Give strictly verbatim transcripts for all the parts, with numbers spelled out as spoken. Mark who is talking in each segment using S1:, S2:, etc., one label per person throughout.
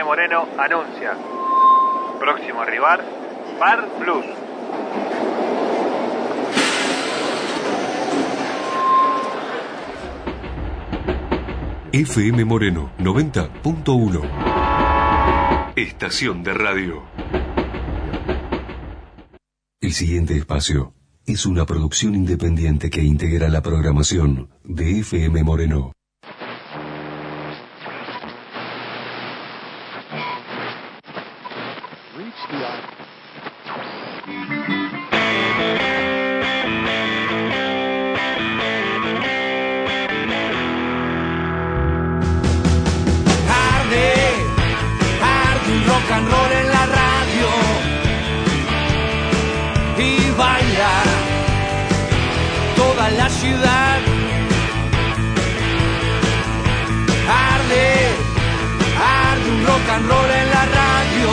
S1: Moreno anuncia. Próximo rival, Bar Blues.
S2: F M Moreno noventa punto uno. Estación de radio. El siguiente espacio es una producción independiente que integra la programación de F M Moreno.
S3: Ciudad arde, arde un rock and roll en la radio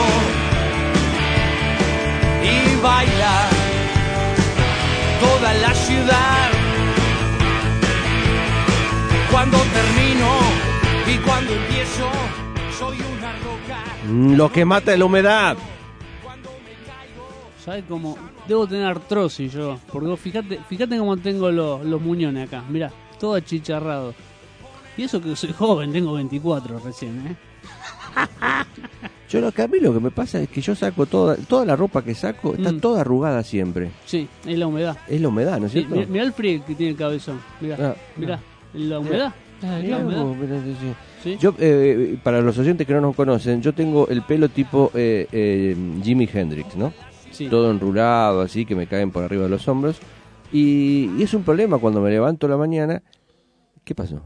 S3: y baila toda la ciudad. Cuando termino y cuando empiezo soy una roca.
S4: Lo que mata es la humedad.
S5: ¿Sabes cómo? Debo tener artrosis yo, porque vos fíjate, fíjate cómo tengo los, los muñones acá, mirá, todo achicharrado. Y eso que soy joven, tengo veinticuatro recién, ¿eh?
S4: Yo lo que a mí lo que me pasa es que yo saco toda toda la ropa que saco, está mm. toda arrugada siempre.
S5: Sí, es la humedad.
S4: Es la humedad, ¿no es cierto?
S5: Sí, mirá el frío que tiene el cabezón, mirá, ah, mirá, la humedad.
S4: Ah, la humedad. Mirá, sí. ¿Sí? Yo, eh, para los oyentes que no nos conocen, yo tengo el pelo tipo eh, eh, Jimi Hendrix, ¿no? Sí. Todo enrulado, así, que me caen por arriba de los hombros. Y, y es un problema cuando me levanto a la mañana. ¿Qué pasó?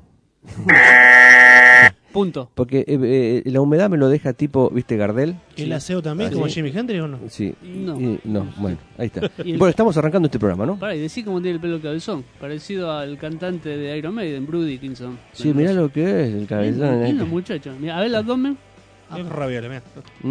S5: Punto.
S4: Porque eh, eh, la humedad me lo deja tipo, ¿viste, Gardel?
S6: ¿El sí. aseo también, ¿Ah, como sí? Jimi Hendrix o no?
S4: Sí.
S5: No.
S4: Y, no, bueno, ahí está. El... Bueno, estamos arrancando este programa, ¿no?
S5: Pará, y decí cómo tiene el pelo cabezón. Parecido al cantante de Iron Maiden, Bruce Dickinson.
S4: Sí, mirá lo que es el cabezón.
S5: Lindo muchacho. Mirá, a ver el abdomen.
S6: Es rabiable, mira.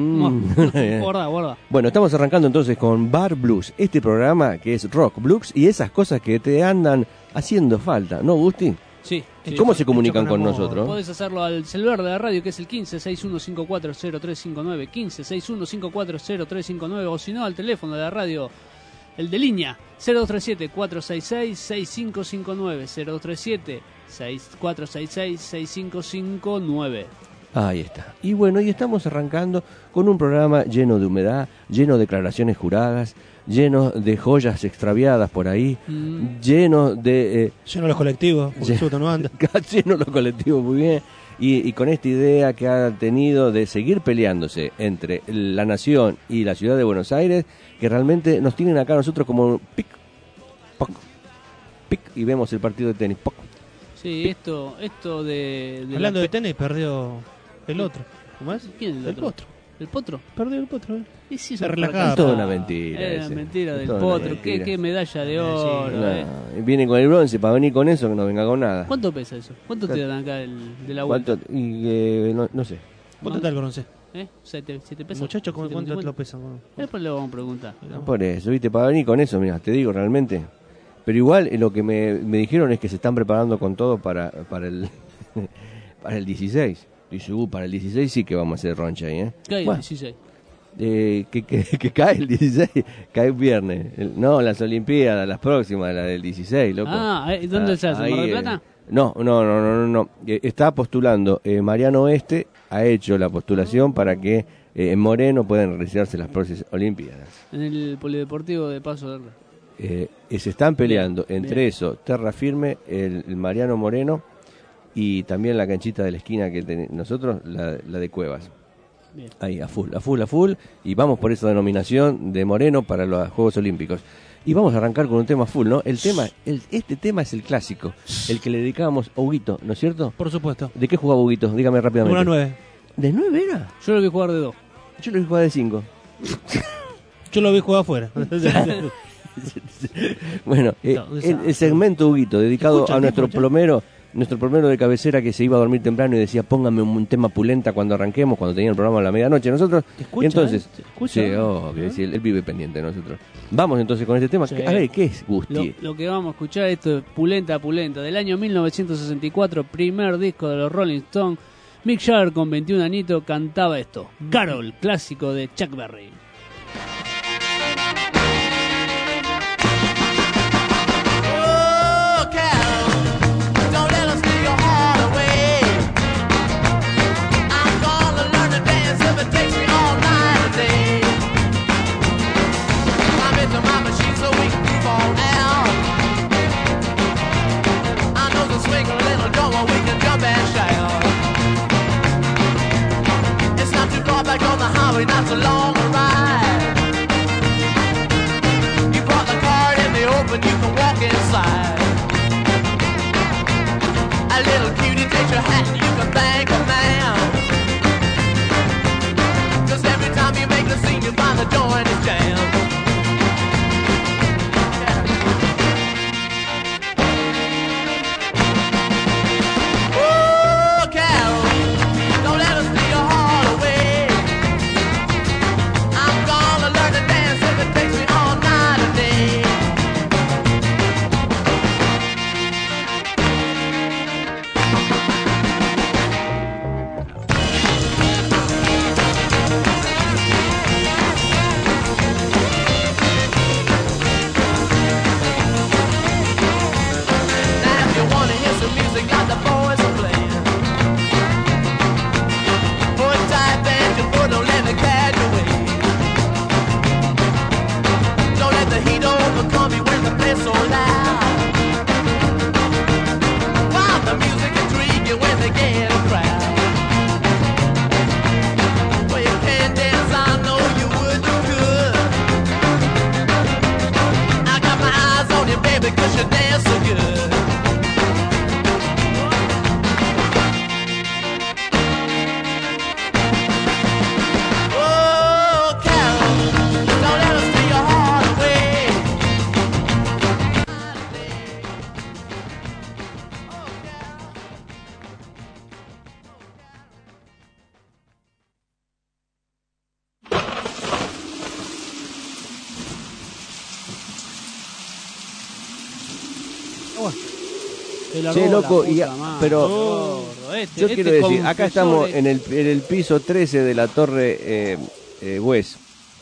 S4: Mm.
S5: Guarda, guarda.
S4: Bueno, estamos arrancando entonces con Bar Blues, este programa que es rock, blues y esas cosas que te andan haciendo falta, ¿no, Gusti?
S5: Sí.
S4: ¿Cómo
S5: sí,
S4: se comunican con, con
S5: nosotros? Podés hacerlo al celular de la radio, que es el quince sesenta y uno cincuenta y cuatro cero tres cincuenta y nueve, quince sesenta y uno cincuenta y cuatro cero tres cincuenta y nueve, o si no, al teléfono de la radio, el de línea, cero dos tres siete cuatro seis seis seis cinco cinco nueve, cero dos tres siete cuatro seis seis seis cinco cinco nueve.
S4: Ahí está. Y bueno, y estamos arrancando con un programa lleno de humedad, lleno de declaraciones juradas, lleno de joyas extraviadas por ahí, mm. lleno de... Eh,
S6: lleno de los colectivos, porque lleno, no anda.
S4: lleno de los colectivos, muy bien. Y, y con esta idea que ha tenido de seguir peleándose entre la nación y la ciudad de Buenos Aires, que realmente nos tienen acá nosotros como pic, poc, pic, y vemos el partido de tenis, poc.
S5: Sí, esto, esto de...
S6: de Hablando la... de tenis, perdió... El otro. ¿Cómo es?
S5: ¿Quién es el, el otro?
S6: Potro.
S5: ¿El Potro?
S6: Perdió el Potro, ¿eh?
S5: ¿Y si
S4: se relajaba? Es toda una mentira.
S5: Es una mentira del Potro. Mentira. ¿Qué, ¿Qué medalla de oro? Sí,
S4: no, eh. Viene con el bronce, para venir con eso que no venga con nada.
S5: ¿Cuánto pesa eso? ¿Cuánto te dan acá el, de la vuelta?
S4: Y, eh, no, no sé.
S6: ¿Cuánto está el bronce?
S5: ¿Eh? ¿Se te, se te pesa?
S6: Muchachos, ¿cuánto te lo pesan?
S5: Después le vamos a preguntar.
S4: No, por eso, viste, para venir con eso, mira, te digo realmente. Pero igual eh, lo que me, me dijeron es que se están preparando con todo para, para el para el dieciséis. Dice, uh, para el dieciséis sí que vamos a hacer roncha ahí, ¿eh?
S5: ¿Qué hay bueno, el dieciséis?
S4: Eh, que, que, que cae el dieciséis, cae el viernes. El, no, las Olimpiadas, las próximas, la del dieciséis, loco.
S5: Ah, ¿dónde ah, se hace? ¿En Mar del Plata?
S4: Eh, no, no, no, no, no, no. Eh, está postulando, eh, Mariano Oeste ha hecho la postulación para que eh, en Moreno puedan realizarse las próximas Olimpiadas.
S5: En el Polideportivo de Paso Verde.
S4: Eh, eh, se están peleando bien, entre bien. eso, Terra Firme, el, el Mariano Moreno, y también la canchita de la esquina que ten, nosotros, la, la de Cuevas. Bien. Ahí, a full, a full, a full. Y vamos por esa denominación de Moreno para los Juegos Olímpicos. Y vamos a arrancar con un tema full, ¿no? El tema, el, este tema es el clásico, el que le dedicábamos a Huguito, ¿no es cierto?
S6: Por supuesto.
S4: ¿De qué jugaba Huguito? Dígame rápidamente.
S6: Una nueve.
S4: ¿De nueve era?
S5: Yo lo vi jugar de dos.
S4: Yo lo vi jugar de cinco.
S6: Yo lo vi jugar afuera.
S4: Bueno, eh, no, el, el segmento Huguito, dedicado escucha, a nuestro escucha. plomero, nuestro plomero de cabecera que se iba a dormir temprano y decía, póngame un, un tema pulenta cuando arranquemos, cuando tenía el programa a la medianoche. Nosotros,
S6: escucha,
S4: y entonces,
S6: ¿eh? escucha,
S4: sí, oh, ¿no? sí, él, él vive pendiente de nosotros. Vamos entonces con este tema. Sí. A ver, ¿qué es Gusti?
S5: Lo, lo que vamos a escuchar, esto es Pulenta Pulenta, del año mil novecientos sesenta y cuatro, primer disco de los Rolling Stones, Mick Jagger con veintiún añitos cantaba esto, Carol, clásico de Chuck Berry.
S7: Not so long a ride. You brought the car in the open, you can walk inside. A little cutie takes your hat and you can thank a man. 'Cause every time you make the scene, you find the joint is jammed.
S4: Sí, loco, y, pero
S5: oh, este,
S4: yo
S5: este
S4: quiero decir, acá estamos
S5: de...
S4: en el, en el piso trece de la Torre eh, eh, West,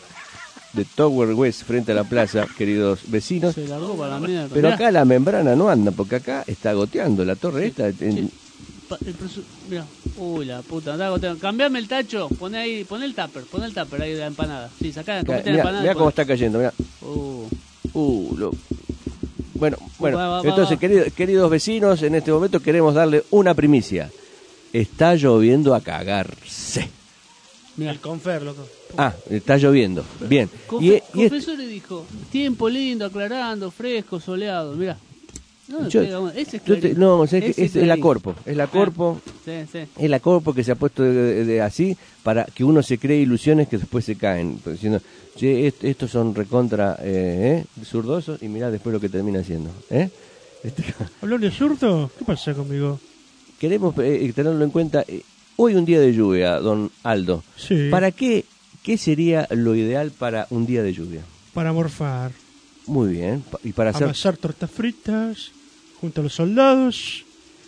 S4: de Tower West, frente a la plaza, queridos vecinos.
S5: Se largó para la mierda.
S4: Pero
S5: Mirá.
S4: acá la membrana no anda, porque acá está goteando la torre
S5: Sí,
S4: esta. En...
S5: sí. Pa- el presu- Mirá, uy la puta, está goteando. Cambiame el tacho, poné ahí, poné el tupper, poné el tupper ahí de la empanada. Sí, sacá, comete la
S4: Mirá,
S5: empanada.
S4: mirá
S5: y
S4: cómo
S5: poné-
S4: está cayendo, mirá.
S5: Uh,
S4: Uh, lo... Bueno, bueno,
S5: va, va,
S4: entonces,
S5: va.
S4: Queridos, queridos vecinos, en este momento queremos darle una primicia. Está lloviendo a cagarse.
S5: mirá.
S6: El confer, loco.
S4: Ah, está lloviendo. Bien.
S5: Confe-
S4: Y, y es-
S5: Confesor le dijo, tiempo lindo, aclarando, fresco, soleado, mirá. No,
S4: yo-
S5: pega una- ese es
S4: yo te-
S5: Clarín.
S4: no, o sea, que
S5: Ese
S4: es, es la
S5: Clarín.
S4: Corpo. Es la Corpo.
S5: Ah, sí, sí.
S4: Es la Corpo que se ha puesto de, de- de así para que uno se cree ilusiones que después se caen. Diciendo, che, est- estos son recontra eh, eh, zurdosos y mirá después lo que termina haciendo. ¿eh? Este,
S6: ¿Hablando de zurdo? ¿Qué pasa conmigo?
S4: queremos eh, tenerlo en cuenta. Eh, hoy un día de lluvia, don Aldo.
S6: Sí.
S4: ¿Para qué, qué sería lo ideal para un día de lluvia?
S6: Para morfar.
S4: Muy bien. Pa- Y para hacer...
S6: Amasar tortas fritas junto a los soldados.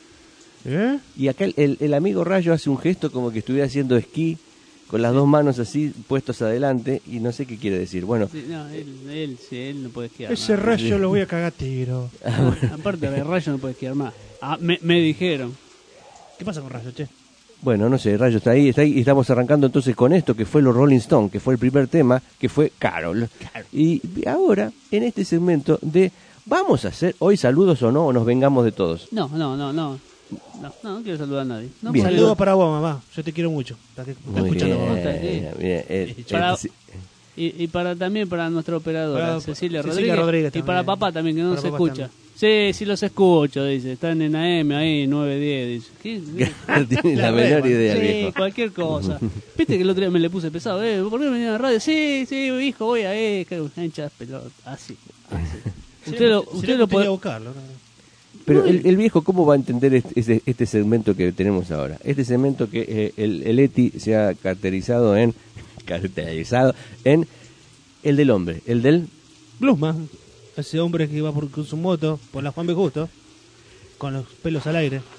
S6: ¿Eh?
S4: Y acá el, el- el amigo Rayo hace un gesto como que estuviera haciendo esquí con las dos manos así puestos adelante y no sé qué quiere decir. Bueno,
S5: Sí, no, él, él, sí, él no puede esquiar.
S6: Ese
S5: más.
S6: rayo lo voy a cagar a tiro.
S5: Ah, aparte de rayo no puede esquiar más. Ah, me, me dijeron.
S6: ¿Qué pasa con rayo, che?
S4: bueno, no sé, Rayo está ahí, está ahí y estamos arrancando entonces con esto que fue los Rolling Stones, que fue el primer tema, que fue Carol. Y ahora, en este segmento de vamos a hacer hoy saludos o no, o nos vengamos de todos.
S5: No, no, no, no. No, no, no quiero saludar a nadie. No,
S4: Bien.
S5: porque-
S6: Saludos para vos, mamá. Yo te quiero mucho. La que está
S4: Muy
S6: escuchando.
S4: bien,
S5: vos, está bien.
S4: bien, eh,
S5: Para-
S4: eh, sí.
S5: Y, y para también para nuestra operadora,
S6: Para-
S5: Cecilia,
S6: Cecilia
S5: Rodríguez,
S6: Rodríguez
S5: y
S6: también.
S5: para papá también, que no
S6: Para
S5: nos
S6: papá
S5: escucha. Sí, sí los escucho, dice. Están en A M ahí, nueve diez, dice. ¿Qué?
S4: No tiene la
S6: La
S4: menor
S6: rema.
S4: idea,
S5: Sí,
S4: viejo.
S5: cualquier cosa. Viste que el otro día me le puse pesado, eh, ¿por qué no venía a la radio? Sí, sí, hijo, voy a eh, que hinchas pelota, así. así. Usted lo, usted lo puede...
S6: a buscarlo. ¿no?
S4: Pero el, el viejo, ¿cómo va a entender este, este, este segmento que tenemos ahora? Este segmento que eh, el, el Eti se ha caracterizado en, caracterizado en el del hombre, el del...
S6: Bluesman. Ese hombre que va por, con su moto por la Juan B. Justo. Con los pelos al aire.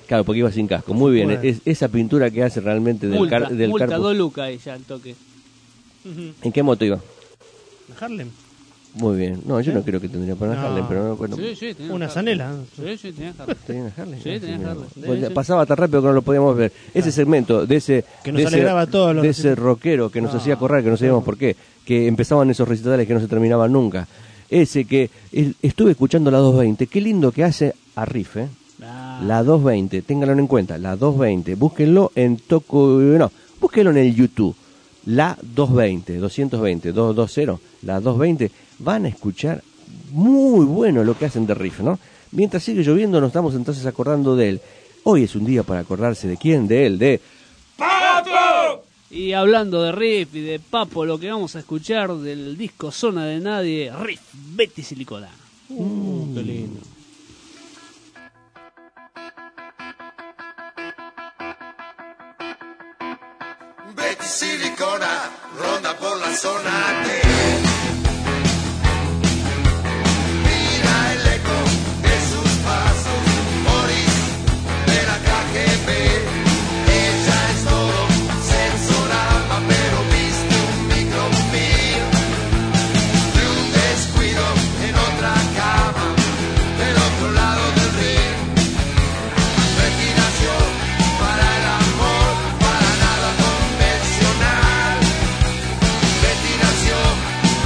S4: Claro, porque iba sin casco. Muy bien.
S6: Bueno.
S4: Es, esa pintura que hace realmente del,
S5: multa,
S4: car, del
S5: multa,
S4: carpo.
S5: dos lucas ahí ya al toque.
S4: ¿En qué moto iba?
S6: Harlem.
S4: Muy bien. No, yo no creo que tendría para
S6: No.
S4: Harlem, pero no recuerdo.
S5: Sí, sí, tenía
S6: Una
S5: Harley.
S6: zanela.
S5: Sí, sí, tenía Harley.
S4: ¿Tenía una Harley?
S5: Sí,
S4: Ah,
S5: tenía
S4: mira.
S5: Harley.
S4: Pues
S5: Sí, sí.
S4: pasaba tan rápido que no lo podíamos ver. Ese segmento de ese
S6: Que nos
S4: de ese-
S6: alegraba a todos los
S4: de ese
S6: recitales.
S4: rockero que nos
S6: No.
S4: hacía correr, que no sabíamos por qué, que empezaban esos recitales que no se terminaban nunca. Ese que el- estuve escuchando la doscientos veinte, qué lindo que hace a riff, ¿eh?
S5: Ah,
S4: La doscientos veinte, ténganlo en cuenta, la doscientos veinte, búsquenlo en Toco, no, búsquenlo en el YouTube. La doscientos veinte, doscientos veinte, doscientos veinte, la doscientos veinte, van a escuchar muy bueno lo que hacen de riff, ¿no? Mientras sigue lloviendo nos estamos entonces acordando de él. Hoy es un día para acordarse de quién, de él, de...
S5: y hablando de riff y de Papo, lo que vamos a escuchar del disco Zona de Nadie, riff, Betty Silicona.
S6: Uh, qué lindo.
S8: Betty Silicona ronda por la zona de. Mira el eco de sus pasos, Boris de la K G B. Ella es todo sensorama, pero viste un microfilm de un descuido en otra cama, del otro lado del ring. Respiración para el amor, para nada convencional. Betty nació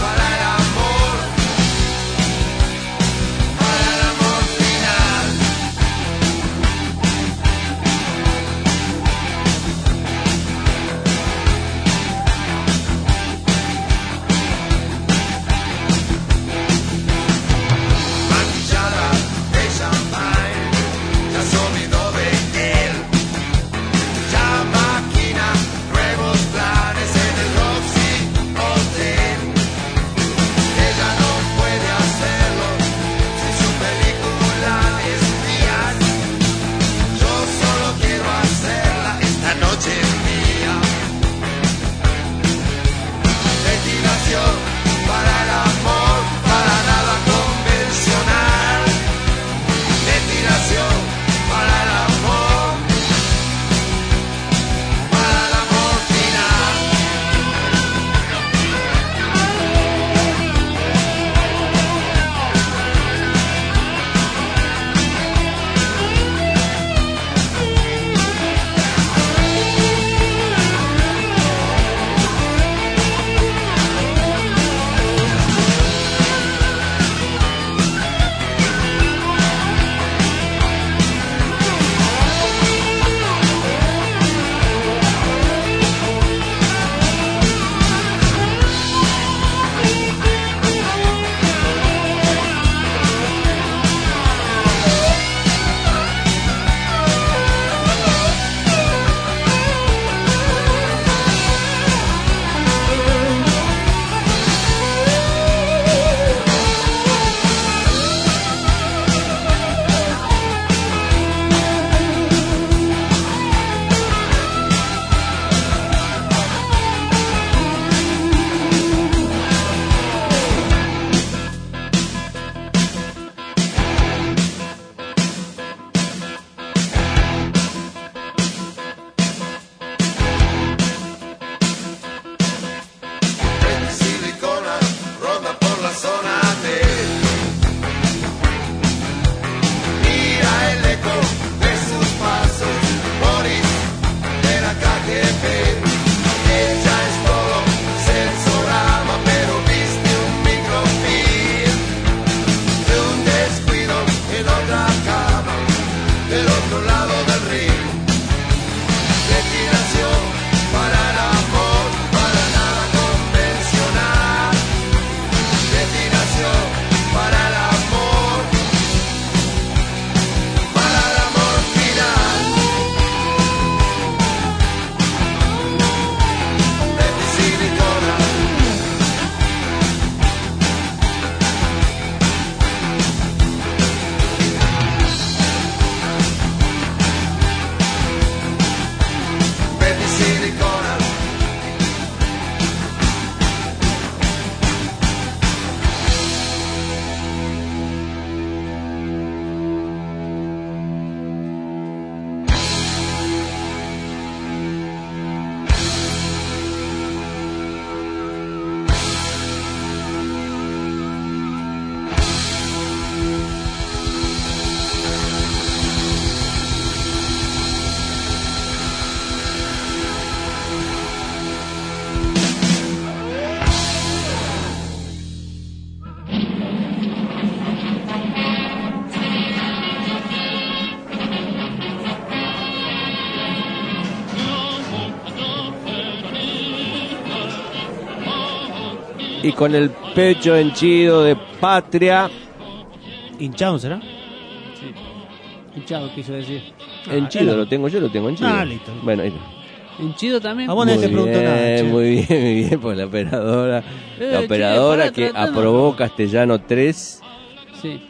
S4: y con el pecho henchido de patria.
S6: ¿Hinchado será?
S5: Sí. Hinchado, quiso decir.
S4: Henchido, lo tengo yo, lo tengo henchido.
S6: Ah, listo.
S4: Bueno, ahí.
S5: Hinchido también.
S6: A vos nadie te preguntó nada.
S4: Bien,
S6: che.
S4: muy bien, muy bien, por la operadora.
S5: Eh,
S4: La
S5: che,
S4: operadora
S5: pará,
S4: que
S5: tratando.
S4: aprobó castellano tres.
S5: Sí.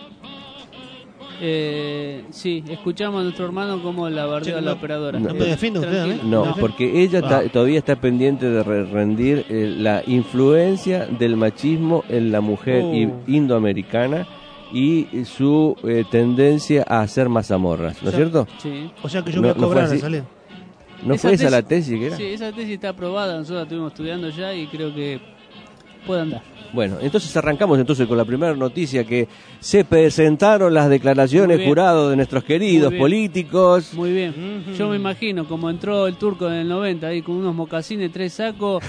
S5: Eh, sí, escuchamos a nuestro hermano como la bardea
S6: Che,
S5: a la
S6: no-
S5: operadora.
S6: no me defiende usted,
S5: Tranquilo.
S6: ¿eh?
S4: No,
S6: No.
S4: porque ella ta-
S6: Ah.
S4: todavía está pendiente de re- rendir eh, la influencia del machismo en la mujer
S6: Oh.
S4: i- indoamericana y su eh, tendencia a hacer mazamorras, ¿no es
S6: O sea,
S4: cierto?
S5: Sí.
S6: O sea que yo
S4: No-
S6: voy a
S4: no fue
S6: cobrar
S4: así.
S6: a salir.
S4: ¿No
S5: Esa
S4: fue esa
S5: tesis-
S4: la tesis que era?
S5: Sí, esa tesis está aprobada, nosotros la estuvimos estudiando ya y creo que puede andar.
S4: Bueno, entonces arrancamos entonces con la primera noticia, que se presentaron las declaraciones
S5: Muy bien.
S4: jurados de nuestros queridos
S5: Muy bien.
S4: políticos.
S5: Muy bien. Yo me imagino como entró el turco en el noventa ahí con unos mocasines, tres sacos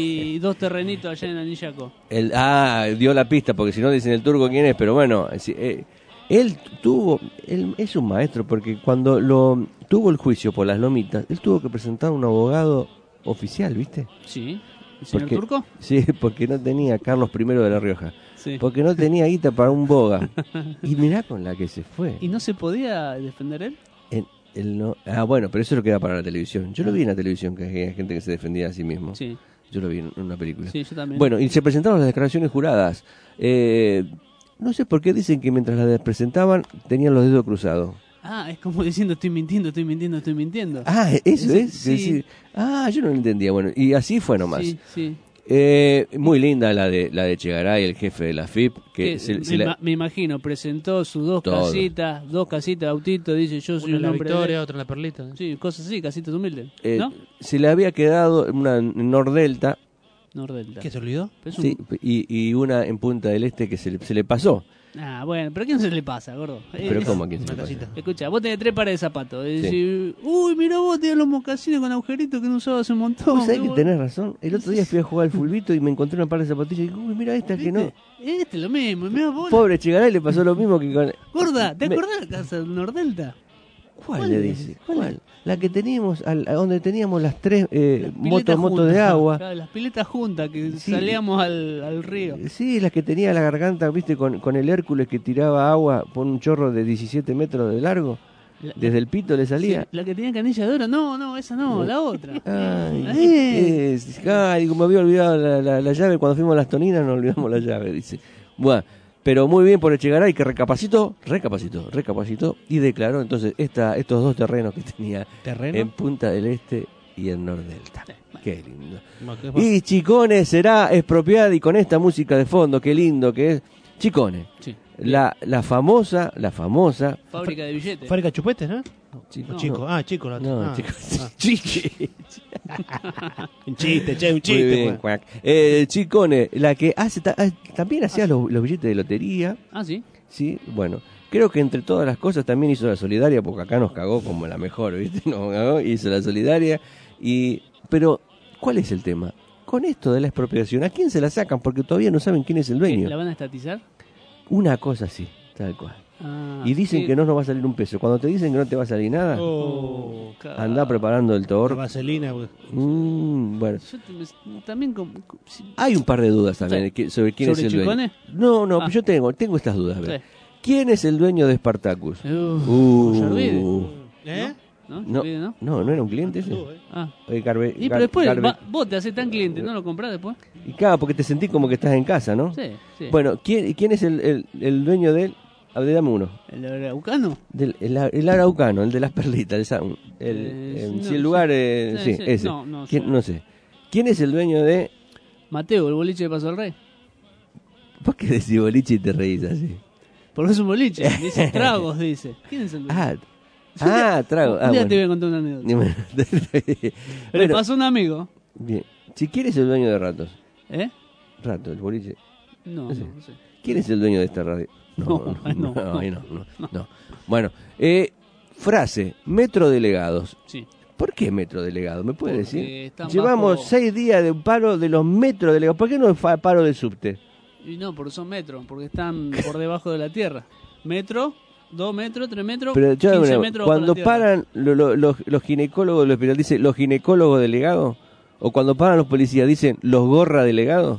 S5: y dos terrenitos allá en Anillaco.
S4: El, ah, dio la pista, porque si no dicen el turco quién es, pero bueno, si- eh, él tuvo, él es un maestro, porque cuando lo tuvo el juicio por las lomitas, él tuvo que presentar un abogado oficial, ¿viste?
S5: Sí. ¿El señor
S4: Porque-
S5: turco?
S4: Sí, porque no tenía Carlos primero de La Rioja,
S5: Sí.
S4: porque no tenía guita para un boga. Y mirá con la que se fue.
S5: ¿Y no se podía defender él?
S4: En- él no, ah, bueno, pero eso lo queda para la televisión. Yo lo vi en la televisión, que había gente que se defendía a sí mismo.
S5: Sí,
S4: Yo lo vi en una película.
S5: sí, yo también.
S4: Bueno, y se presentaron las declaraciones juradas. Eh, no sé por qué dicen que mientras las presentaban tenían los dedos cruzados.
S5: Ah, es como diciendo estoy mintiendo, estoy mintiendo, estoy mintiendo.
S4: Ah, eso
S5: Ese-
S4: es.
S5: sí.
S4: decir, ah, yo no lo entendía. Bueno, y así fue nomás.
S5: Sí, sí.
S4: Eh, muy linda la de la de Chegaray, el jefe de la F I P. Que
S5: Que,
S4: se-
S5: me,
S4: se la-
S5: ima- me imagino, presentó sus dos
S4: Todo.
S5: casitas, dos casitas, autito, dice yo soy
S6: Una en
S5: un
S6: la
S5: hombre
S6: Victoria,
S5: de...
S6: otra en la Perlita.
S5: Sí, cosas así, casitas humildes,
S4: eh,
S5: ¿no?
S4: se le había quedado una en Nordelta,
S5: Nordelta.
S6: ¿Qué se olvidó?
S5: Pero es un-
S4: sí, y, y una en Punta del Este que se le, se le pasó.
S5: Ah, bueno, pero ¿a quién se le pasa, gordo?
S4: Pero
S5: Eh,
S4: ¿cómo a quién se
S6: Una
S4: le pasa?
S6: casita.
S5: Escucha, vos tenés tres pares de zapatos. Y
S4: Sí.
S5: decís, uy, mira vos, tenés los mocasines con agujeritos que no usabas hace un montón.
S4: Vos sabés
S5: qué
S4: que
S5: bueno.
S4: tenés razón. El otro día fui a jugar al fulbito y me encontré una par de zapatillas y digo, uy, mira esta que no.
S5: ¿Viste? Este lo mismo, mira vos.
S4: Pobre Chegaray le pasó lo mismo que con...
S5: Gorda, ¿te
S4: Me-
S5: acordás de la casa de Nordelta?
S4: ¿Cuál,
S5: ¿Cuál
S4: le
S5: es?
S4: dice?
S5: ¿Cuál
S4: ¿Cuál? La que teníamos, al, a donde teníamos las tres eh,
S5: Las piletas
S4: motos motos de
S5: juntas,
S4: agua.
S5: claro, las piletas juntas que
S4: Sí.
S5: salíamos al, al río.
S4: Sí, las que tenía la garganta, viste, con, con el Hércules que tiraba agua por un chorro de diecisiete metros de largo.
S5: La,
S4: Desde el pito le salía.
S5: sí, la que tenía canilla de oro, no, no, esa no, la otra.
S4: Ay,
S5: Eh.
S4: es- ay, como había olvidado la, la- la llave cuando fuimos a las Toninas, nos olvidamos la llave, dice. Bueno, pero muy bien por Echegaray, que recapacitó, recapacitó, recapacitó y declaró entonces esta, estos dos terrenos que tenía
S6: ¿Terreno?
S4: en Punta del Este y en Nordelta. Qué lindo.
S6: Ma- ¿qué fue?
S4: Y Chicones será expropiada, y con esta música de fondo, qué lindo que es. Chicones,
S5: Sí.
S4: la, la famosa, la famosa...
S5: Fábrica de billetes.
S6: Fábrica chupetes, ¿no?
S4: Chico,
S5: No.
S6: Chico, ah, chico. La
S4: No,
S6: ah,
S4: chico.
S6: ah.
S4: Chique.
S6: Un chiste, che, un
S4: Muy
S6: chiste.
S4: bien,
S6: pues.
S4: cuac. Eh, Chicone, la que hace ta- ah, también hacía los, los billetes de lotería,
S5: Ah, sí.
S4: sí, bueno, creo que entre todas las cosas también hizo la solidaria, porque acá nos cagó como la mejor, ¿viste? Nos cagó, hizo la solidaria, y pero ¿cuál es el tema? Con esto de la expropiación, ¿a quién se la sacan? Porque todavía no saben quién es el
S5: ¿Qué,
S4: dueño.
S5: ¿La van a estatizar?
S4: Una cosa así, tal cual.
S5: Ah,
S4: Y dicen
S5: sí.
S4: que no nos va a salir un peso. Cuando te dicen que no te va a salir nada,
S6: Oh,
S5: Ca-
S4: anda preparando el
S6: la
S4: tor.
S6: vaselina. pues.
S4: Mm, bueno,
S5: Yo te- me- también com- com- si-
S4: hay un par de dudas también
S5: Sí.
S4: que- sobre quién
S5: ¿Sobre
S4: es el dueño.
S5: Chicones?
S4: No, no,
S5: Ah.
S4: yo tengo, tengo estas dudas. a ver.
S5: Sí.
S4: ¿Quién es el dueño de Spartacus?
S5: Uf,
S4: Uh,
S5: Yarvide,
S6: ¿Eh?
S5: ¿no?
S4: no,
S5: Yarvide, ¿no?
S4: no, no era un cliente ese.
S6: Uh, eh.
S5: Ah.
S4: Eh, Garbe-
S5: Y
S4: Gar-
S5: pero después,
S4: Garbe-
S5: va- vos te haces tan cliente, ¿no lo comprás después?
S4: Y claro, porque te sentís como que estás en casa, ¿no?
S5: Sí, sí.
S4: Bueno, ¿quién, quién es el, el, el dueño de él? A ver, dame uno.
S5: ¿El araucano?
S4: Del, el, el araucano, el de las perlitas. El, sound, el,
S5: Eh,
S4: em,
S5: no,
S4: si el lugar,
S5: sí.
S4: eh,
S5: Sí,
S4: sí,
S5: sí.
S4: ese.
S5: No, no
S4: ¿Quién?
S5: sé.
S4: No sé. ¿Quién es el dueño de...?
S5: Mateo, el boliche de Paso del Rey.
S4: ¿Por qué decís boliche y te reís así?
S5: Porque es un boliche. Dice tragos, dice. ¿Quién es el dueño?
S4: Ah, ah trago.
S5: Un
S4: Ah,
S5: día te voy
S4: bueno.
S5: a contar una anécdota. Le
S4: Bueno,
S5: pasó a un amigo.
S4: bien. Si quién es el dueño de Ratos,
S5: ¿Eh?
S4: Rato, el boliche.
S5: No,
S4: No sé.
S5: no, no sé.
S4: ¿Quién es el dueño de esta radio?
S5: No, no, no.
S4: ahí no, no, no. Bueno, eh, frase, metro delegados.
S5: Sí.
S4: ¿Por qué metro delegados? ¿Me puede
S5: Porque
S4: decir?
S5: están
S4: Llevamos
S5: bajo-
S4: seis días de un paro de los metro delegados. ¿Por qué no fa- paro del subte?
S5: Y no, porque son metros, porque están por debajo de la tierra. Metro, dos metros, tres metros,
S4: Pero yo,
S5: quince
S4: bueno,
S5: metros bajo
S4: cuando
S5: la tierra.
S4: paran lo- lo- los, los ginecólogos del hospital, dice los ginecólogos delegados. O cuando paran los policías, dicen los gorra delegados.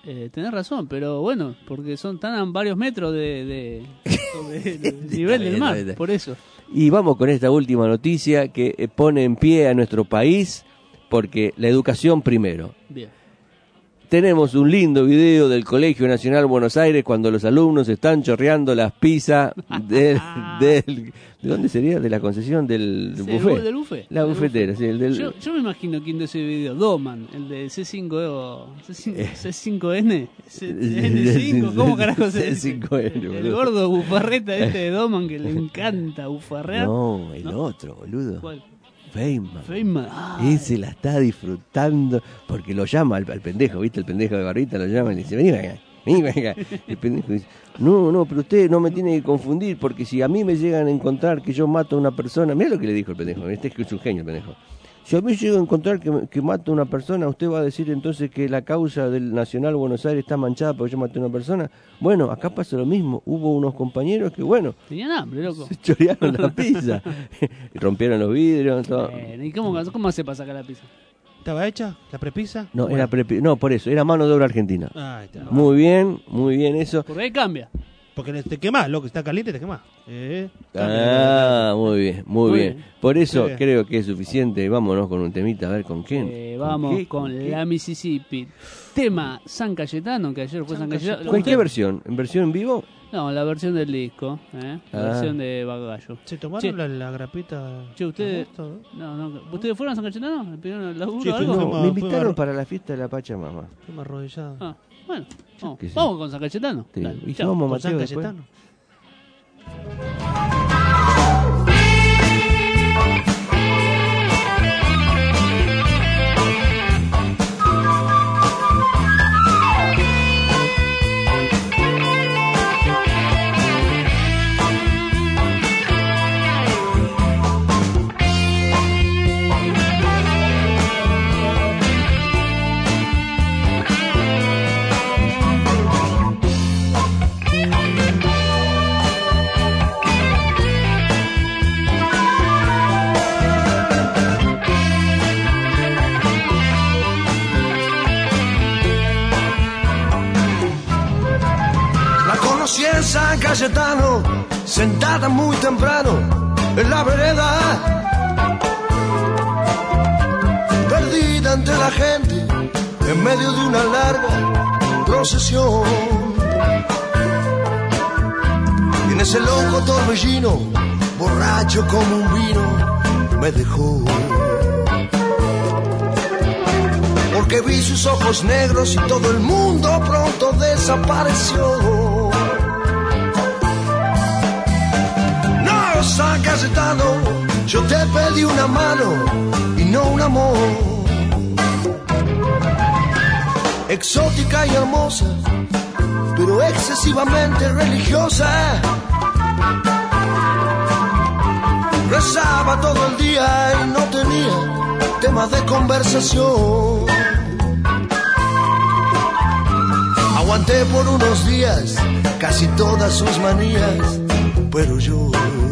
S5: Eh, tenés razón, pero bueno, porque son tan a varios metros de, de, sobre el nivel del mar, por eso.
S4: Y vamos con esta última noticia que eh, pone en pie a nuestro país, porque la educación primero.
S5: Bien.
S4: Tenemos un lindo video del Colegio Nacional Buenos Aires cuando los alumnos están chorreando las pizzas del, del... ¿De dónde sería? De la concesión del, del
S5: Sí,
S4: buffet.
S5: del buffet.
S4: La
S5: Del
S4: bufetera,
S5: buffet.
S4: sí. El del...
S5: yo, yo me imagino quién de ese video. Doman, el de C cinco E o C cinco, C cinco N. C- N cinco, ¿cómo carajo se
S4: C
S5: dice?
S4: cinco N,
S5: El, el
S4: boludo.
S5: gordo bufarreta este de Doman que le encanta bufarrear.
S4: No, el
S5: ¿No?
S4: otro, boludo.
S5: ¿Cuál?
S4: Feynman.
S5: Feynman. Ah,
S4: Ese la está disfrutando porque lo llama al, al pendejo, ¿viste? El pendejo de Barbita lo llama y le dice, vení acá, vení acá. El pendejo dice, no, no, pero usted no me tiene que confundir porque si a mí me llegan a encontrar que yo mato a una persona, mira lo que le dijo el pendejo, este es un genio el pendejo. Si a mí llego a encontrar que, que mato a una persona, ¿usted va a decir entonces que la causa del Nacional Buenos Aires está manchada porque yo maté a una persona? Bueno, acá pasa lo mismo. Hubo unos compañeros que, bueno,
S5: tenían hambre, loco.
S4: se chorearon la pizza. Y rompieron los vidrios, todo.
S5: Bueno, ¿y cómo, cómo hace para sacar la pizza?
S6: ¿Estaba hecha la prepisa?
S4: No,
S6: Bueno.
S4: era prepi- no, por eso, era mano de obra argentina.
S6: Ah, ahí está.
S4: Muy bien, muy bien eso.
S5: Porque ahí cambia.
S6: Porque te quemás, loco, está caliente, te quemás. Eh,
S4: Ah, muy bien, muy,
S5: Muy
S4: bien.
S5: bien.
S4: Por eso
S6: Muy bien.
S4: creo que es suficiente. Vámonos con un temita, a ver con quién.
S5: Eh,
S4: ¿Con
S5: vamos
S4: qué?
S5: con
S4: qué?
S5: la Mississippi. Tema San Cayetano, que ayer fue San,
S6: San
S5: Cayetano.
S6: Cayetano.
S4: ¿Con qué
S5: ¿Usted?
S4: versión? ¿En versión en vivo?
S5: No, la versión del disco, ¿eh? La
S4: Ah.
S5: versión de Bagallo.
S6: ¿Se tomaron
S5: Che.
S6: la, la grapita?
S5: Che, ustedes-
S6: ¿A gusto?
S5: No, no. ¿Ustedes fueron a San Cayetano? ¿Le pidieron el laburo
S6: Sí,
S5: o algo?
S6: fuimos.
S4: No,
S6: fuimos-
S4: me invitaron
S6: fuimos-
S4: para la fiesta de la Pachamama.
S6: Estoy arrodillado.
S5: Ah, bueno, vamos,
S4: qué sé.
S5: vamos con San Cayetano.
S4: Sí.
S5: Dale,
S4: Y
S5: chao.
S4: vamos,
S6: ¿Con San
S4: Mateo, después.
S6: Cayetano?
S8: La conocí en San Cayetano, sentada muy temprano en la vereda, perdida entre la gente, en medio de una larga procesión. Y en ese loco torbellino, borracho como un vino, me dejó. Porque vi sus ojos negros y todo el mundo pronto desapareció. No, San Cayetano, yo te pedí una mano y no un amor. Exótica y hermosa, pero excesivamente religiosa. Rezaba todo el día y no tenía temas de conversación. Aguanté por unos días casi todas sus manías, pero yo,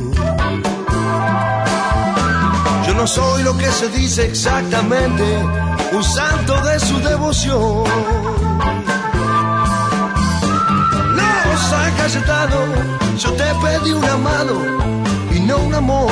S8: yo no soy lo que se dice exactamente, un santo de su devoción. No, San Cayetano, yo te pedí una mano y no un amor.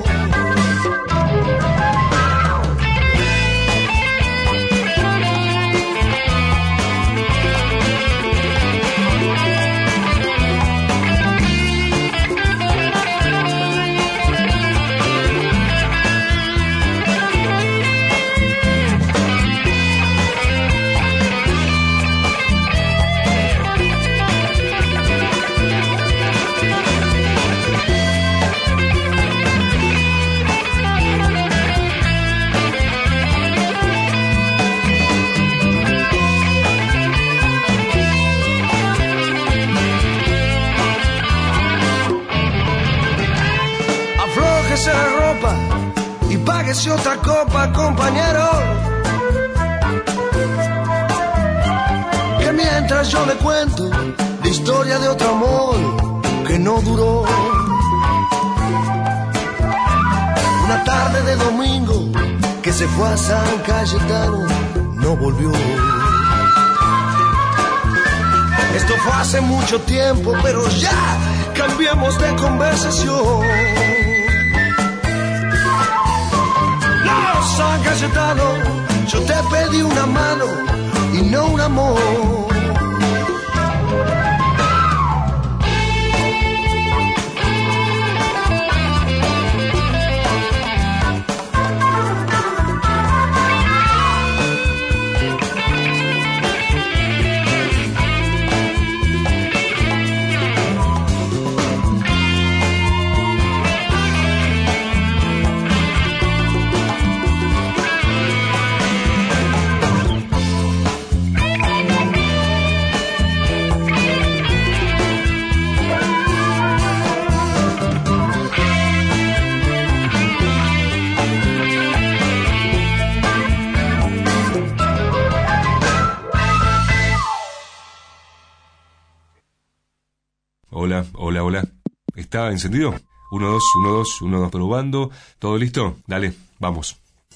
S8: Aflójese la ropa y páguese otra copa, compañero. Que mientras yo le cuento la historia de otro amor que no duró. Una tarde de domingo que se fue a San Cayetano, no volvió. Esto fue hace mucho tiempo, pero ya cambiemos de conversación. No, San Cayetano, yo te pedí una mano y no un amor.
S9: Hola, hola, hola. ¿Está encendido? Uno, dos, uno, dos, uno, dos, probando. ¿Todo listo? Dale, vamos.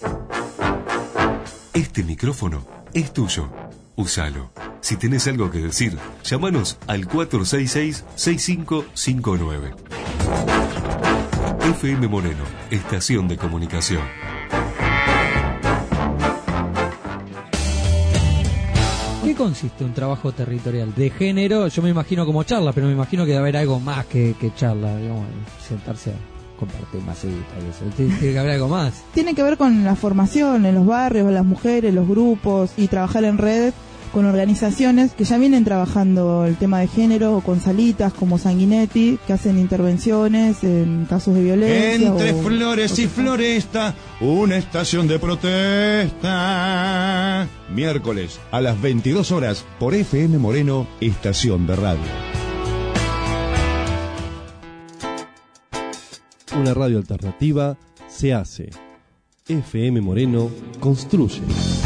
S9: Este micrófono es tuyo. Úsalo. Si tenés algo que decir, llámanos al cuatro seis seis, seis cinco cinco nueve. F M Moreno, estación de comunicación.
S10: ¿Qué consiste un trabajo territorial? De género, yo me imagino como charla, pero me imagino que debe haber algo más que, que charla, digamos, sentarse a compartir masita y eso. Tiene que haber algo más.
S11: Tiene que ver con la formación en los barrios, las mujeres, los grupos y trabajar en red con organizaciones que ya vienen trabajando el tema de género, o con salitas como Sanguinetti, que hacen intervenciones en casos de violencia.
S12: Entre
S11: o,
S12: flores
S11: o
S12: y floresta, una estación de protesta. Miércoles a las veintidós horas por F M Moreno, estación de radio.
S13: Una radio alternativa se hace. F M Moreno construye.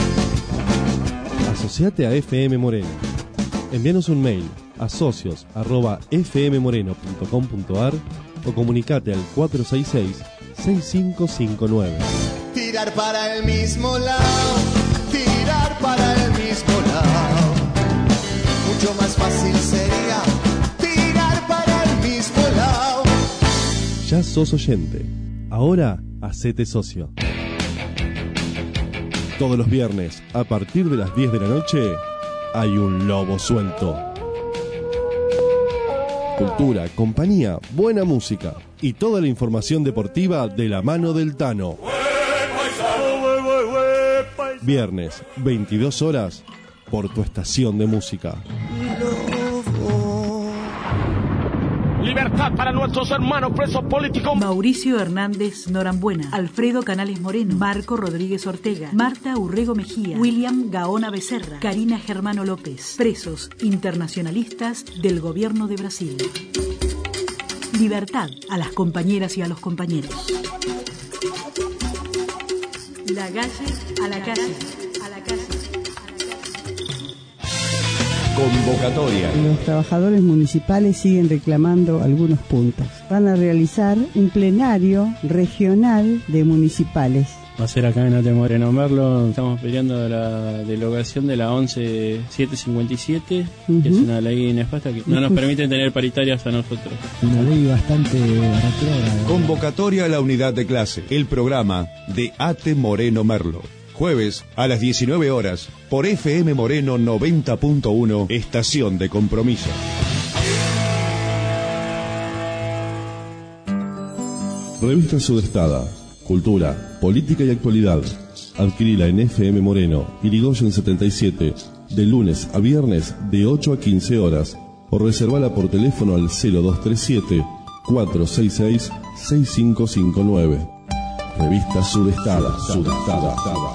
S13: Asociate a F M Moreno. Envíanos un mail a socios arroba f m moreno punto com punto a r o comunicate al cuatro seis seis, seis cinco cinco nueve.
S8: Tirar para el mismo lado, tirar para el mismo lado. Mucho más fácil sería tirar para el mismo lado.
S13: Ya sos oyente. Ahora hacete socio. Todos los viernes, a partir de las diez de la noche, hay un lobo suelto. Cultura, compañía, buena música y toda la información deportiva de la mano del Tano. Viernes, veintidós horas, por tu estación de música.
S14: Libertad para nuestros hermanos presos políticos.
S15: Mauricio Hernández Norambuena, Alfredo Canales Moreno, Marco Rodríguez Ortega, Marta Urrego Mejía, William Gaona Becerra, Karina Germano López, presos internacionalistas del gobierno de Brasil. Libertad a las compañeras y a los compañeros. La calle a la calle, a la calle.
S12: Convocatoria.
S16: Los trabajadores municipales siguen reclamando algunos puntos. Van a realizar un plenario regional de municipales.
S17: Va a ser acá en Ate Moreno Merlo. Estamos peleando la derogación de la once mil setecientos cincuenta y siete, uh-huh. que es una ley nefasta que no nos permite tener paritarias a nosotros.
S16: Una ley bastante retrógrada.
S12: Convocatoria a la unidad de clase. El programa de Ate Moreno Merlo. Jueves a las diecinueve horas por F M Moreno noventa punto uno, estación de compromiso.
S13: Revista Sudestada. Cultura, política y actualidad. Adquirila en F M Moreno, Irigoyen setenta y siete, de lunes a viernes de ocho a quince horas. O reservala por teléfono al cero dos tres siete, cuatro seis seis, seis cinco cinco nueve. Revista Sudestada. Sudestada.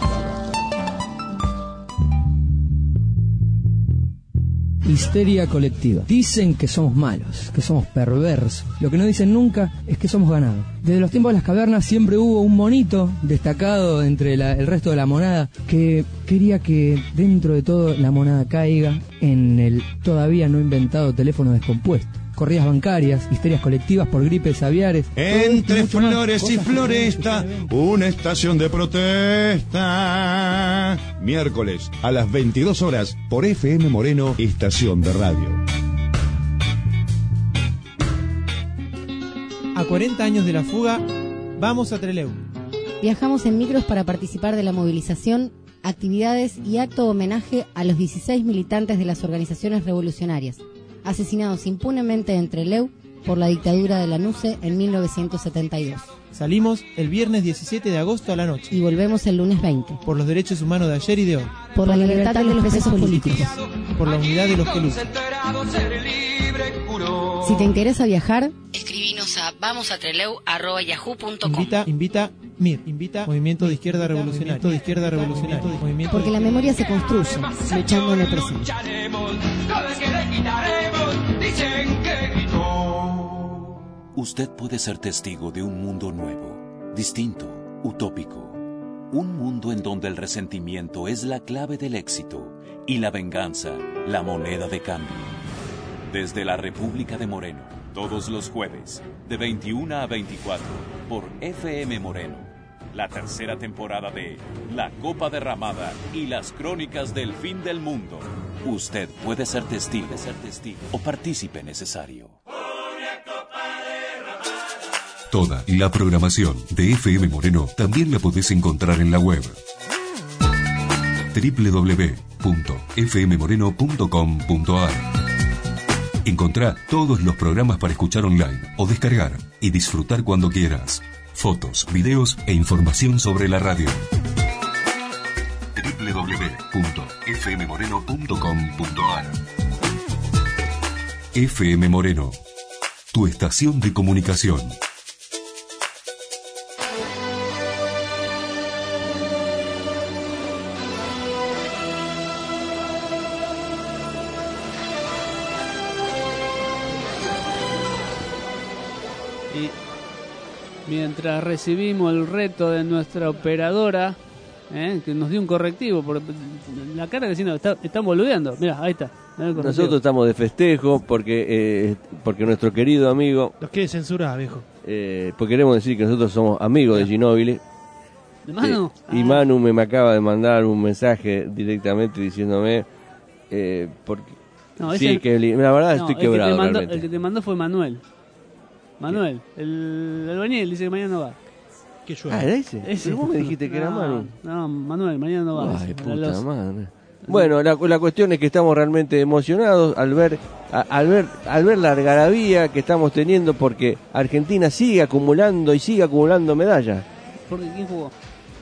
S10: Histeria colectiva. Dicen que somos malos, que somos perversos. Lo que no dicen nunca es que somos ganados. Desde los tiempos de las cavernas siempre hubo un monito destacado entre la, el resto de la monada que quería que dentro de todo la monada caiga en el todavía no inventado teléfono descompuesto. corridas bancarias, histerias colectivas por gripes aviares.
S12: Entre
S10: mucho más.
S12: flores y
S10: Cosas
S12: floresta, una estación de protesta. Miércoles a las veintidós horas por F M Moreno, estación de radio.
S18: A cuarenta años de la fuga, vamos a Trelew.
S19: Viajamos en micros para participar de la movilización, actividades y acto de homenaje a los dieciséis militantes de las organizaciones revolucionarias, asesinados impunemente en Trelew por la dictadura de la N U C E en mil novecientos setenta y dos.
S18: Salimos el viernes diecisiete de agosto a la noche.
S19: Y volvemos el lunes veinte.
S18: Por los derechos humanos de ayer y de hoy.
S19: Por la libertad de los presos políticos.
S18: Por la unidad de los que luchan.
S19: Si te interesa viajar, escribinos a vamosatreleu arroba yahoo punto com.
S18: Invita, invita, M I R, invita Movimiento de Izquierda Revolucionario, de Izquierda Revolucionario, Movimiento
S19: Porque la memoria se construye, luchando en el presente.
S20: Usted puede ser testigo de un mundo nuevo, distinto, utópico. Un mundo en donde el resentimiento es la clave del éxito y la venganza, la moneda de cambio. Desde la República de Moreno, todos los jueves, de veintiuna a veinticuatro, por F M Moreno. La tercera temporada de La Copa Derramada y las Crónicas del Fin del Mundo. Usted puede ser testigo, ser testigo o partícipe necesario.
S2: Toda la programación de F M Moreno también la podés encontrar en la web doble u doble u doble u punto f m moreno punto com punto a r. Encontrá todos los programas para escuchar online o descargar y disfrutar cuando quieras. Fotos, videos e información sobre la radio. doble u doble u doble u punto f m moreno punto com punto a r. F M Moreno, tu estación de comunicación.
S5: Mientras recibimos el reto de nuestra operadora, ¿eh? que nos dio un correctivo, por la cara que no, está, están boludeando. Mira, ahí está.
S4: Nosotros estamos de festejo porque eh, porque nuestro querido amigo...
S6: Los quiere censurar, viejo.
S4: Eh, pues queremos decir que nosotros somos amigos de Ginóbili.
S5: ¿De Manu?
S4: Eh, y Manu me, me acaba de mandar un mensaje directamente diciéndome... Eh, porque,
S5: no,
S4: sí,
S5: el,
S4: que la verdad
S5: no,
S4: estoy quebrado.
S5: El que, mandó,
S4: realmente.
S5: el que te mandó fue Manuel. Manuel, el albañil dice que mañana no va.
S6: ¿Qué
S4: Ah, ¿era ese? ese. Vos me dijiste que
S5: no,
S4: era Manu.
S5: No, Manuel, mañana no va.
S4: Ay, puta los... madre. Bueno, la, la cuestión es que estamos realmente emocionados al ver, a, al ver al ver la algarabía que estamos teniendo porque Argentina sigue acumulando y sigue acumulando medallas.
S5: ¿Por qué? ¿Quién jugó?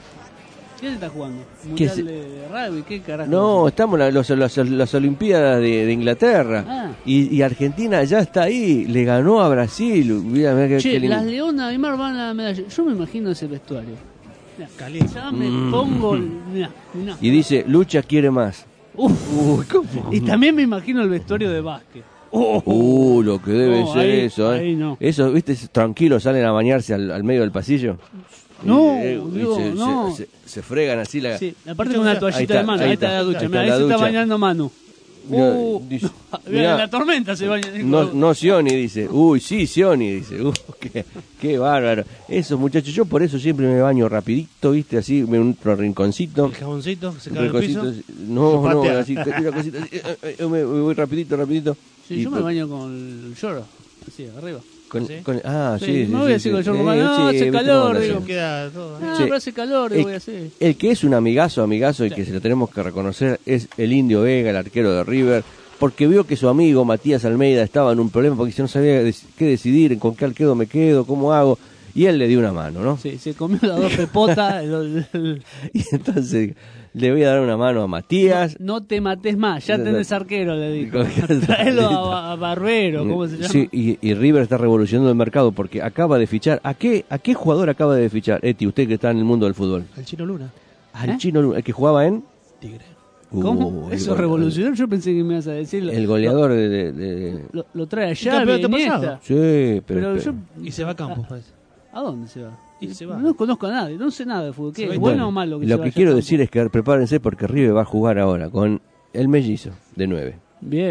S5: ¿Quién está jugando?
S4: ¿Mundial
S5: se... de rugby? ¿Qué carajo?
S4: No, estamos en los, los, las Olimpiadas de, de Inglaterra. Ah. Y, y Argentina ya está ahí. Le ganó a Brasil. Mira, mira,
S5: che,
S4: qué
S5: las Leonas de Aymar van a la medalla. Yo me imagino ese vestuario. Mirá, ya me mm. pongo... Mirá, mirá.
S4: Y dice, Lucha quiere más.
S5: Uf. Uy, ¿cómo? Y también me imagino el vestuario de básquet.
S4: Oh, uh, lo que debe
S5: no,
S4: ser
S5: ahí,
S4: eso, ¿eh?
S5: Ahí no.
S4: Eso, ¿viste? Tranquilos, salen a bañarse al, al medio del pasillo.
S5: No,
S4: y, eh,
S5: digo,
S4: y se,
S5: no.
S4: Se, se, se fregan así la...
S5: Sí, aparte con una toallita está, de mano, ahí está, ahí está la ducha.
S4: Ahí
S5: Mirá, ahí
S4: la
S5: se
S4: ducha.
S5: está bañando Manu. Uh,
S4: dice,
S5: mirá, en la tormenta se baña.
S4: No, no Sioni dice, uy, sí, Sioni dice, uh, qué, qué bárbaro. Esos muchachos, yo por eso siempre me baño rapidito, viste, así, en un rinconcito.
S6: El jaboncito, se cae el piso.
S4: No, no, así, una cosita, así, yo me, me voy rapidito, rapidito.
S5: Sí, yo me baño con el lloro, así, arriba.
S4: Con,
S5: ¿Sí?
S4: con, ah, sí, sí.
S5: sí me voy así
S4: sí,
S5: con el
S4: sí,
S5: lloro.
S4: sí,
S5: No,
S4: sí,
S5: hace
S4: sí,
S5: calor,
S4: sí,
S5: digo.
S6: Queda todo.
S5: No,
S4: sí.
S5: pero hace calor,
S4: el,
S5: voy así.
S4: El que es un amigazo, amigazo, y sí. que se lo tenemos que reconocer, es el Indio Vega, el arquero de River, porque vio que su amigo Matías Almeida estaba en un problema porque no sabía qué decidir, con qué arquero me quedo, cómo hago, y él le dio una mano, ¿no?
S5: Sí, se comió las dos pepotas. el, el...
S4: Y entonces le voy a dar una mano a Matías.
S5: No, no te mates más, ya tenés arquero, le dijo. Traelo a, a Barbero, ¿cómo se llama?
S4: Sí, y, y River está revolucionando el mercado porque acaba de fichar. ¿A qué, a qué jugador acaba de fichar, Eti, usted que está en el mundo del fútbol?
S6: Al Chino Luna.
S4: Al
S5: ¿Eh?
S4: Chino Luna, el que jugaba en
S6: Tigre.
S5: ¿Cómo?
S4: Uh,
S5: ¿Eso revolucionó? Yo pensé que me ibas a decir.
S4: El goleador de. de, de...
S5: Lo, lo trae allá, Iniesta.
S4: Sí, pero.
S5: pero yo,
S6: y se va a Campos, parece.
S5: ¿A dónde se va?
S6: Y se va.
S5: No conozco a nadie, no sé nada de fútbol. ¿Qué? ¿Es bueno, bueno o malo que
S4: Lo
S5: se
S4: que quiero decir es que prepárense porque River va a jugar ahora con el Mellizo de nueve.
S5: Bien.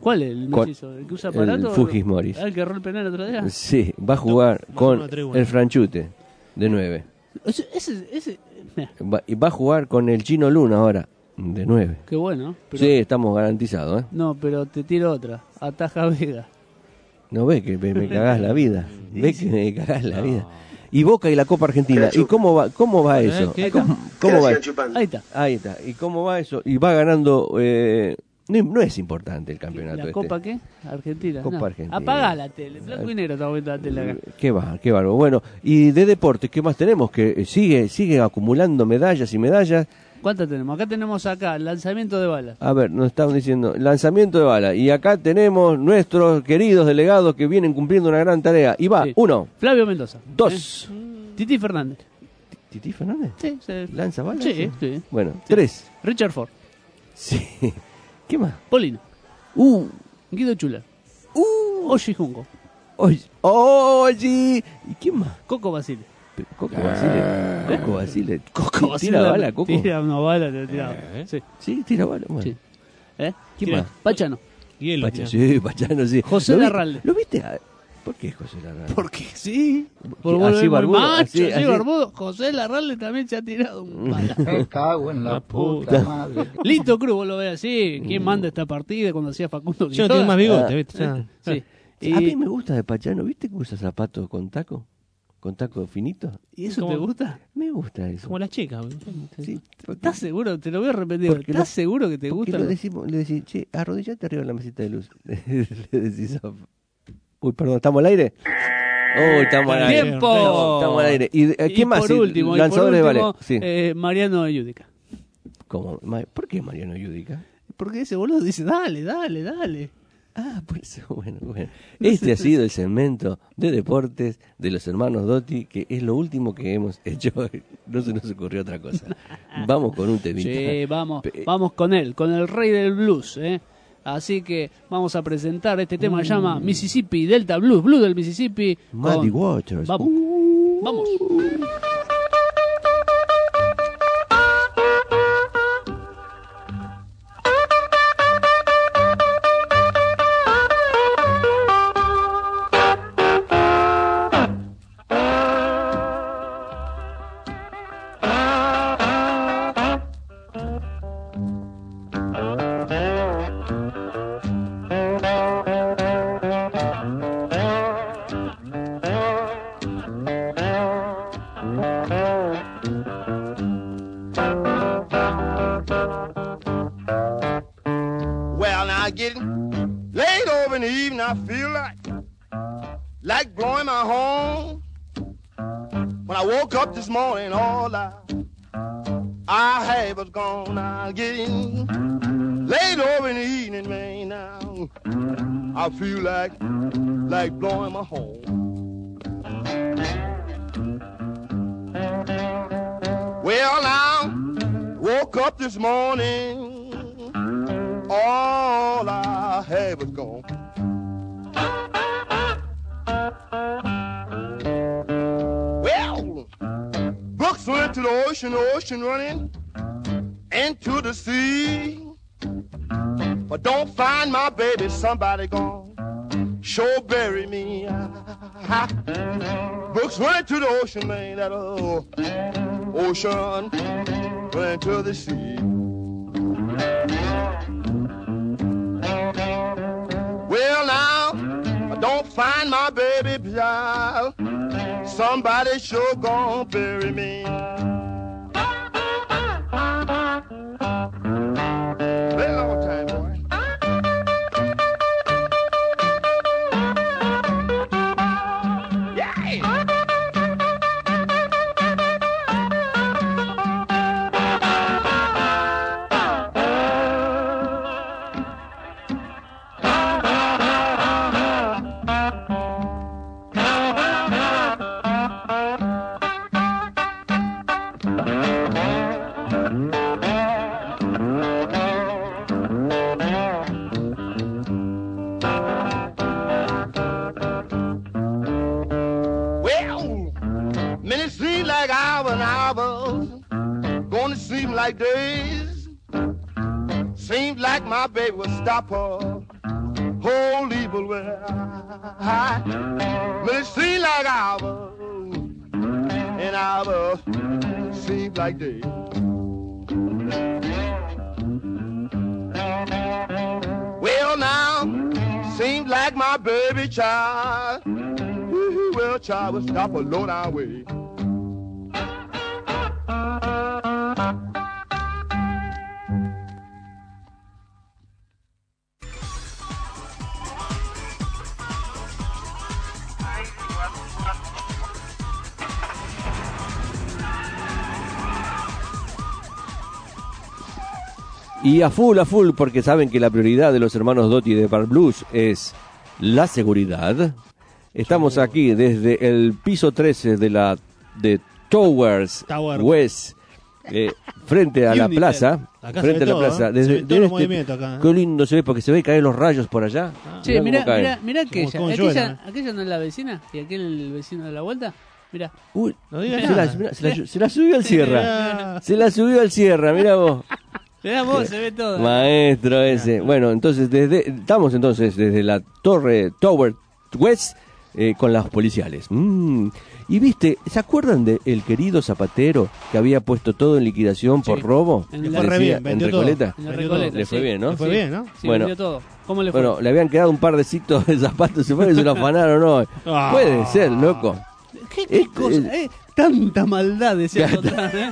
S5: ¿Cuál es el
S4: Con-
S5: mellizo? ¿El que usa aparato?
S4: el Fujimoris.
S5: ¿El que erró el penal el otro día?
S4: Sí, va a jugar
S6: No,
S4: con
S6: una tribuna.
S4: el Franchute, de nueve.
S5: Ese, ese, ese- nah,
S4: Va, y va a jugar con el Chino Luna ahora, de nueve.
S5: qué bueno. Pero,
S4: Sí, estamos garantizados, ¿eh?
S5: No, pero te tiro otra. Ataja Vega.
S4: No ves que me, me cagás la vida. Ves que me cagás la vida. Y Boca y la Copa Argentina. ¿Y cómo va, cómo va eso?
S6: ¿Qué?
S4: ¿Cómo, cómo va?
S5: Ahí está.
S4: Ahí está. ¿Y cómo va eso? Y va ganando. Eh, no, no es importante el campeonato.
S5: ¿La
S4: este.
S5: Copa qué? Argentina.
S4: Copa
S5: No.
S4: Argentina.
S5: Apagá la tele. Blanco y negro está viendo la tele acá.
S4: Qué va, qué bárbaro. Bueno, y de deportes, ¿qué más tenemos? Que eh, sigue, sigue acumulando medallas y medallas.
S5: ¿Cuántas tenemos? Acá tenemos acá lanzamiento de bala.
S4: A ver, nos estaban diciendo lanzamiento de bala. Y acá tenemos nuestros queridos delegados que vienen cumpliendo una gran tarea. Y va,
S5: Sí.
S4: uno,
S5: Flavio Mendoza.
S4: dos.
S5: ¿Eh? Titi Fernández.
S4: ¿Titi Fernández?
S5: Sí, sí.
S4: ¿Lanza bala?
S5: Sí, sí.
S4: Bueno, tres.
S5: Richard Ford.
S4: Sí. ¿Qué más?
S5: Polino.
S4: Uh,
S5: Guido Chula.
S4: uh.
S5: Oshi Junco.
S4: Oye, oye. ¿Y quién más?
S5: Coco Basile.
S4: Pero Coco Basile. Coco Basile.
S5: Coco Basile.
S4: ¿Tira bala, Coco?
S5: Tira una bala, te tiraba.
S6: Eh.
S5: Sí.
S4: Sí, tira bala. Bueno.
S5: Sí. ¿Eh?
S4: ¿Quién
S6: Tira.
S4: más?
S5: Pachano.
S6: Hielo.
S4: Pacha,
S6: tira.
S4: sí, Pachano, sí.
S5: José
S4: ¿Lo vi-
S5: Larralde.
S4: ¿Lo viste? Ah, ¿por qué José Larralde?
S5: Porque sí. Por
S4: Así
S5: volver muy
S4: barbudo,
S5: macho,
S4: así-
S5: así,
S4: así.
S5: barbudo. José Larralde también se ha tirado un bala.
S21: Me cago en la puta madre.
S5: Lito Cruz, vos lo ves así. ¿Quién manda esta partida cuando hacía Facundo
S6: Yo no
S5: Quiroga?
S6: tengo más bigote,
S4: Ah,
S6: ¿viste? Ya.
S5: Sí.
S4: A
S5: Y,
S4: mí me gusta de Pachano. ¿Viste que usa zapatos con taco? ¿Con taco finito?
S5: ¿Y eso
S6: ¿Cómo?
S5: te gusta?
S4: Me gusta eso.
S6: Como las chicas. ¿viste?
S4: Sí, porque-
S5: ¿Estás seguro? Te lo voy a repetir.
S4: Porque
S5: ¿Estás
S4: lo-
S5: seguro que te
S4: porque
S5: gusta?
S4: lo decimos, le decís, che, arrodillate arriba de la mesita de luz. Le decís a- Uy, perdón, ¿estamos al aire? Uy, estamos al aire.
S5: ¡Tiempo!
S4: Estamos al aire. ¿Y eh,
S5: Y
S4: quién más?
S5: por
S4: Sí,
S5: último, y por
S4: lanzadores de
S5: último,
S4: ballet. Sí.
S5: eh, Mariano Yudica.
S4: ¿Cómo? Ma- ¿Por qué Mariano Yudica?
S5: Porque ese boludo dice, dale, dale, dale.
S4: Ah, por eso, bueno, bueno. Este ha sido el segmento de deportes de los hermanos Dotti, que es lo último que hemos hecho. No se nos ocurrió otra cosa. Vamos con un temita.
S5: Sí, vamos,
S4: Pe-
S5: vamos con él, con el rey del blues, ¿eh? Así que vamos a presentar este tema que se llama Mississippi Delta Blues, Blues del Mississippi.
S4: Muddy
S5: con-
S4: Waters.
S5: Vamos, vamos.
S8: Well, now getting late over in the evening, I feel like like blowing my horn. When I woke up this morning, all I I had was gone. Now getting late over in the evening, man. Now I feel like like blowing my horn. Well, now woke up this morning. All I had was gone. Well, Brooks went to the ocean, the ocean running into the sea. But don't find my baby, somebody gone sure bury me. Brooks went to the ocean, man, that old ocean went to the sea. Well, now, I don't find my baby child. Somebody sure gonna bury me. Play a long time, boy. Well, minutes seem like hours and hours. Gonna seem like days. Seems like my baby will stop her whole evil world. But it seems like hours, and hours seems like days. Well now, seems like my baby child, well child will stop a low down way.
S4: Y a full, a full, porque saben que la prioridad de los hermanos Doty de Park Blues es la seguridad. Estamos aquí desde el piso trece de la de Towers
S1: Tower
S4: West, eh, frente a la
S1: Uniter.
S4: plaza.
S1: Acá
S4: Frente
S1: se
S4: a
S1: ve
S4: la
S1: todo,
S4: plaza.
S1: ¿eh?
S4: Desde,
S1: Se ve todo
S4: desde
S1: el
S4: este-
S1: movimiento acá, ¿eh?
S4: Qué lindo se ve porque se ve caer los rayos por allá.
S5: Che,
S4: Mirá
S5: mirá,
S4: cómo caen.
S5: mirá, mirá aquella,
S1: Como
S5: aquella,
S1: llueve,
S5: aquella no es la vecina y aquel el vecino de la vuelta. Mirá.
S4: Uy,
S1: No digas
S4: se,
S1: nada.
S4: la, mirá, se, la, se la subió al Sierra.
S1: Mirá.
S4: Se la subió al Sierra, mirá vos.
S5: Mirá vos, se ve todo.
S4: Maestro ese. Bueno, entonces desde estamos entonces desde la torre Tower West eh, con las policiales. Mm. Y viste, ¿se acuerdan de el querido Zapatero que había puesto todo en liquidación por
S5: Sí.
S4: robo?
S5: En
S1: Le
S5: la-
S1: fue re
S4: Decía,
S1: bien,
S4: en
S1: vendió todo.
S4: Recoleta.
S5: En la
S1: Vendió
S5: Recoleta,
S4: Le fue
S5: sí.
S4: bien, ¿no?
S1: Le fue
S5: Sí.
S1: bien, ¿no?
S5: Sí,
S4: Bueno.
S5: vendió todo. ¿Cómo le fue?
S4: Bueno, le habían quedado un par de citos de zapatos, se fue y se lo afanaron, ¿no?
S1: Ah.
S4: Puede ser, loco.
S5: ¿Qué, qué
S4: Este-
S5: cosa? Eh, tanta maldad decía otra, ¿eh?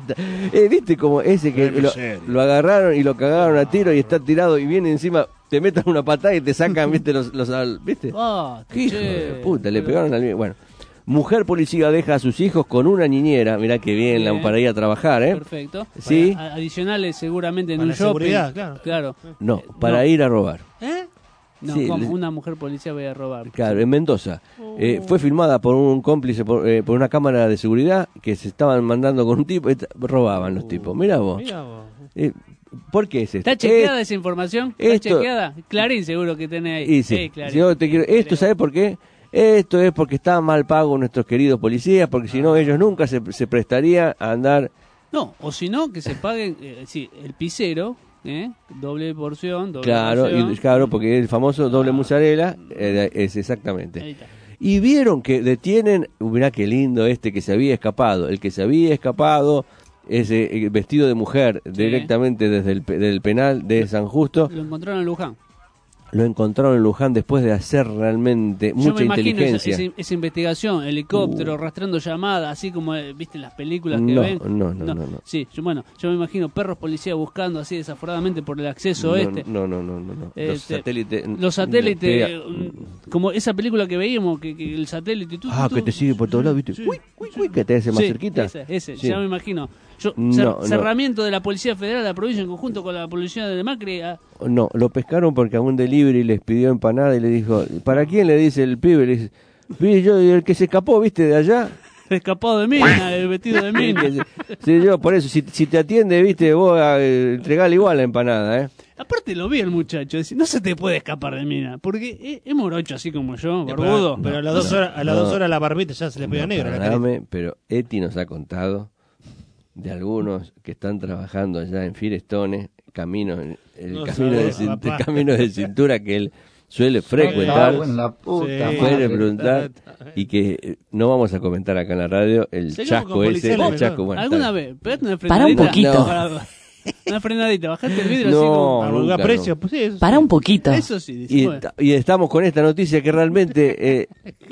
S4: Eh, ¿Viste como ese que
S1: Qué
S4: lo,
S1: miseria.
S4: lo agarraron y lo cagaron a tiro y está tirado y viene encima, te meten una patada y te sacan, ¿viste? Los, los, al- ¿viste?
S5: Ah,
S4: ¿Qué hijo
S5: che,
S4: de puta? Le
S5: pero-
S4: pegaron al... Bueno, mujer policía deja a sus hijos con una niñera, mirá que bien, la-
S5: Bien.
S4: para ir a trabajar, ¿eh?
S5: Perfecto.
S4: Sí.
S5: Para- adicionales seguramente en
S1: Para
S5: un
S1: la
S5: shopping.
S1: seguridad, claro.
S5: Claro.
S4: No, para
S5: no.
S4: ir a robar.
S5: ¿Eh? No,
S4: Sí,
S5: ¿cómo?
S4: le-
S5: Una mujer policía voy a robar.
S4: Claro, en Mendoza. Eh, fue filmada por un cómplice, por, eh, por una cámara de seguridad que se estaban mandando con un tipo, y t- robaban los tipos. Mirá vos.
S1: Mirá vos.
S4: Eh, ¿Por qué es esto?
S5: ¿Está chequeada
S4: Eh,
S5: esa información? ¿Está
S4: esto-
S5: chequeada? Clarín seguro que tenés ahí.
S4: Y sí,
S5: Eh, Clarín.
S4: si yo te quiero, esto, ¿sabes por qué? Esto es porque está mal pago nuestros queridos policías, porque si no ellos nunca se, se prestarían a andar.
S5: No, o si no, que se paguen, eh, sí, el pisero, ¿eh? Doble porción, doble
S4: Claro,
S5: porción.
S4: y, claro, porque el famoso doble mozzarella eh, es exactamente.
S5: Ahí está.
S4: Y vieron que detienen, uh, mirá qué lindo este que se había escapado, el que se había escapado, ese eh, vestido de mujer directamente desde el pe- del penal de San Justo,
S5: Lo encontraron en Luján.
S4: lo encontraron en Luján después de hacer realmente
S5: Yo
S4: mucha
S5: me imagino esa,
S4: inteligencia.
S5: esa- esa investigación, helicóptero, rastreando llamadas, así como, eh, viste, las películas que
S4: No,
S5: ven.
S4: no, no, no, no.
S5: Sí, yo, bueno, yo me imagino perros policías buscando así desaforadamente por el acceso
S4: No,
S5: este.
S4: no, no, no, no, no. Los
S5: Este,
S4: satélites.
S5: Los satélites,
S4: Pega-
S5: mm, como esa película que veíamos, que, que el satélite... tú,
S4: Ah,
S5: tú,
S4: que
S5: tú,
S4: te sigue por todos lados, ¿viste?
S5: sí,
S4: Uy, uy, uy, que te hace más
S5: sí,
S4: cerquita.
S5: Ese, ese,
S4: Sí.
S5: ya me imagino. Yo,
S4: No,
S5: cer-
S4: no.
S5: cerramiento de la Policía Federal de la provincia en conjunto con la Policía de Macri. ah,
S4: No, lo pescaron porque a un delivery les pidió empanada y le dijo, ¿para quién? Le dice el pibe, le dice, "Vi, yo, el que se escapó, ¿viste? De allá.
S5: escapado de mina, el vestido de mina.
S4: Sí, yo, por eso, si, si te atiende, ¿viste? Vos eh, entregale igual la empanada, ¿eh?
S5: Aparte lo vi el muchacho, decir, no se te puede escapar de mina, porque es, es morocho así como yo,
S1: Eh,
S5: barbudo.
S1: Pero, pero a las dos
S4: No,
S1: horas, a las
S4: no.
S1: dos horas la barbita ya se le pega
S4: No,
S1: negra. La carita.
S4: perdóname, pero Eti nos ha contado de algunos que están trabajando allá en Firestone, camino, el
S1: No
S4: camino, de,
S1: sabés,
S4: cin-
S1: papá.
S4: el camino de cintura que él suele frecuentar,
S21: cago en la puta
S1: Sí.
S4: suele
S21: madre.
S4: preguntar y que eh, no vamos a comentar acá en la radio el
S1: Seguimos
S4: chasco
S1: con
S4: ese,
S1: policiales,
S4: el
S1: ¿no?
S4: chasco, bueno,
S5: ¿Alguna
S4: está-
S5: vez? Pegate una
S22: Para un
S5: frenadita.
S22: poquito.
S5: No, para- una frenadita, bajaste el vidrio así
S4: No,
S5: como...
S1: A
S4: nunca,
S1: precio,
S4: no.
S1: pues sí, eso sí.
S22: Para un poquito.
S5: Eso sí, dice,
S4: Y,
S5: bueno.
S4: esta- y estamos con esta noticia que realmente eh,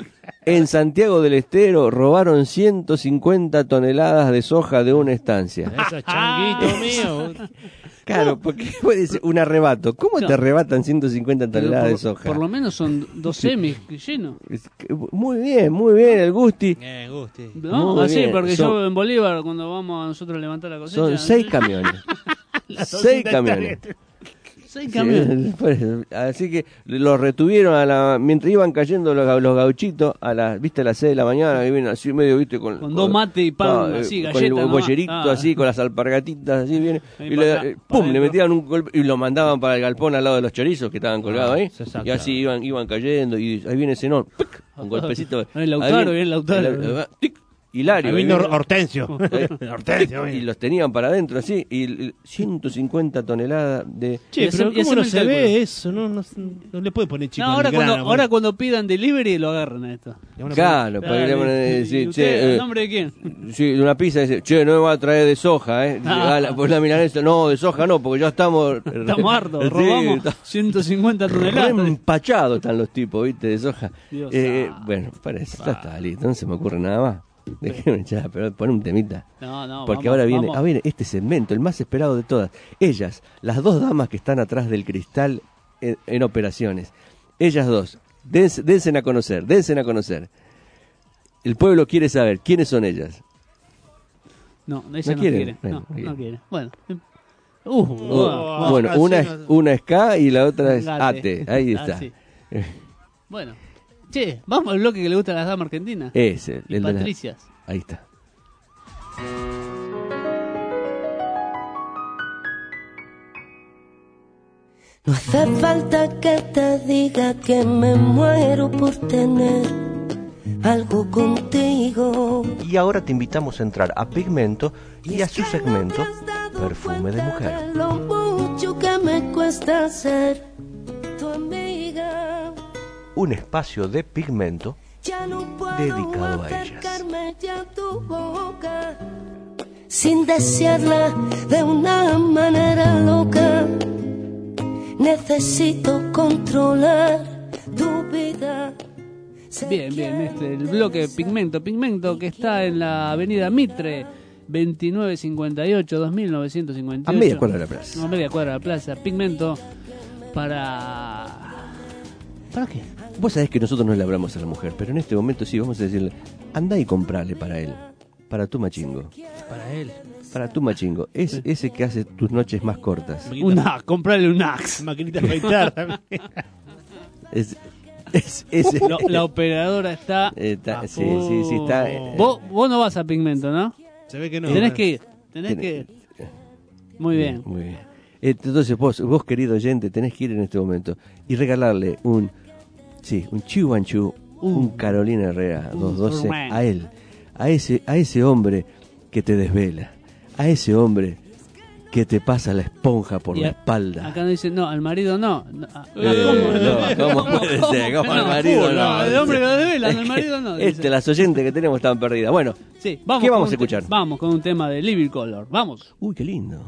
S4: en Santiago del Estero robaron ciento cincuenta toneladas de soja de una estancia.
S1: Ese changuito mío.
S4: Claro, porque puede ser un arrebato. ¿Cómo
S5: No.
S4: te arrebatan ciento cincuenta
S5: Pero
S4: toneladas
S5: por,
S4: de soja?
S5: por lo menos son dos semis llenos.
S4: Es que- Muy bien, muy bien, el Gusti.
S1: Eh, Gusti.
S5: No,
S4: Muy
S5: así,
S4: bien.
S5: porque
S4: Son-
S5: yo en Bolívar, cuando vamos a nosotros a levantar la cosecha...
S4: Son seis camiones.
S5: Las
S4: seis
S5: doscientas
S4: camiones.
S5: hectáreas. Seis camiones.
S4: Sí, así que los retuvieron a la, mientras iban cayendo los, ga- los gauchitos a las, viste, a las seis de la mañana, que vienen así medio, viste, con,
S5: Con dos mates y pan,
S4: eh,
S5: así,
S4: con
S5: galletas
S4: el
S5: nomás.
S4: bollerito
S5: Ah.
S4: así, con las alpargatitas así, viene,
S5: Ahí
S4: y
S5: para
S4: le,
S5: acá,
S4: eh,
S5: para
S4: pum, le
S5: adentro.
S4: metían un golpe y lo mandaban para el galpón al lado de los chorizos que estaban colgados ahí,
S1: exacto.
S4: y así iban, iban cayendo, y ahí viene Zenón, ¡pic! Un golpecito.
S5: Ahí Lautaro,
S4: Ahí viene-
S5: bien Lautaro.
S4: el- el- tic, Hilario.
S1: Ahí vino
S4: ahí vino.
S1: Hortensio.
S4: Eh,
S1: Hortensio,
S4: y los tenían para adentro así, y y ciento cincuenta toneladas de...
S1: Che,
S5: Y
S1: pero
S5: haceme- y
S1: ¿cómo no
S5: haceme
S1: se
S5: el
S1: ve
S5: cálculo.
S1: eso? No, no, no le puede poner chico
S5: No, ahora
S1: al
S5: cuando,
S1: grano,
S5: ahora cuando pidan delivery lo agarran a esto.
S4: Claro, para que le ponen,
S5: ¿Y
S4: decir,
S5: usted,
S4: che,
S5: ¿a
S4: eh,
S5: nombre de quién?
S4: sí, de una pizza dice, che, no me va a traer de soja, ¿eh?
S5: Ah.
S4: Ah, la, pues la milanesa, no, de soja no, porque ya estamos...
S5: Estamos hartos,
S4: Sí,
S5: robamos
S4: está-
S5: ciento cincuenta toneladas.
S4: Re empachados están los tipos, ¿viste? De soja.
S5: Dios
S4: Eh,
S5: santo.
S4: bueno, parece, ya está listo, no se me ocurre nada más. Déjeme ya, pero pon un temita.
S5: No, no,
S4: Porque
S5: vamos,
S4: ahora viene,
S5: vamos.
S4: ahora viene este segmento, el más esperado de todas. Ellas, las dos damas que están atrás del cristal en, en operaciones. Ellas dos, dense, dense a conocer, dense a conocer. El pueblo quiere saber quiénes son ellas.
S5: No, ella
S4: ¿No
S5: no,
S4: quieren?
S5: quiere.
S4: Bueno,
S5: no,
S4: bien.
S5: no quiere. Bueno. Uh,
S4: Oh,
S5: uh,
S4: bueno,
S5: uh,
S4: una
S5: sí,
S4: es,
S5: no-
S4: una es K y la otra es
S5: Ate.
S4: Ate. Ahí
S5: Ah,
S4: está.
S5: sí. Bueno. Che, vamos al bloque que le gusta a las damas argentinas.
S4: Ese,
S5: Y
S4: el de la-
S5: Patricias.
S4: Ahí está.
S3: No hace falta que te diga que me muero por tener algo contigo.
S4: Y ahora te invitamos a entrar a Pigmento y a su segmento Perfume de Mujer.
S3: Lo mucho que me cuesta ser tu amiga.
S4: Un espacio de Pigmento
S3: Ya no puedo
S4: dedicado a ellas.
S3: acercarme ya a tu boca sin desearla de una manera loca. Necesito controlar tu vida.
S5: Bien, bien, este, el bloque Pigmento, Pigmento que está en la avenida Mitre, veintinueve cincuenta y ocho, dos mil novecientos cincuenta y ocho.
S4: A media cuadra de la plaza.
S5: A media cuadra de la plaza, Pigmento para... ¿Para qué?
S4: Vos sabés que nosotros no le hablamos a la mujer, pero en este momento sí vamos a decirle, andá y comprale para él, para tu machingo.
S1: Para él.
S4: Para tu machingo, es ese que hace tus noches más cortas.
S5: Un Axe, comprarle un Axe.
S1: Maquinita de afeitar también.
S4: Es, es, ese.
S5: Lo- la operadora está...
S4: Está-
S5: a
S4: sí, sí, sí, está, eh,
S5: Vos, vos no vas a Pigmento, ¿no?
S1: Se ve que no.
S5: Tenés que ir, tenés
S4: Ten-
S5: que ir. Muy bien.
S4: Muy bien. Entonces vos, vos querido oyente, tenés que ir en este momento y regalarle un, sí, un Chihuanchu, un Carolina Herrera
S5: Un
S4: doscientos doce
S5: Superman.
S4: a él, a ese, a ese hombre que te desvela, a ese hombre que te pasa la esponja por
S5: Y
S4: la
S5: a-
S4: espalda.
S5: Acá no dice, no, al marido no. No, ah,
S4: Eh, no, ¿cómo puede ser? ¿Cómo al marido no?
S5: El hombre que lo desvela,
S4: Es
S5: al
S4: que
S5: marido no. dice.
S4: Este, las oyentes que tenemos están perdidas. Bueno,
S5: Sí, vamos
S4: ¿qué
S5: con
S4: vamos
S5: un
S4: a escuchar?
S5: te- Vamos con un tema de Living Color. Vamos.
S4: Uy, qué lindo.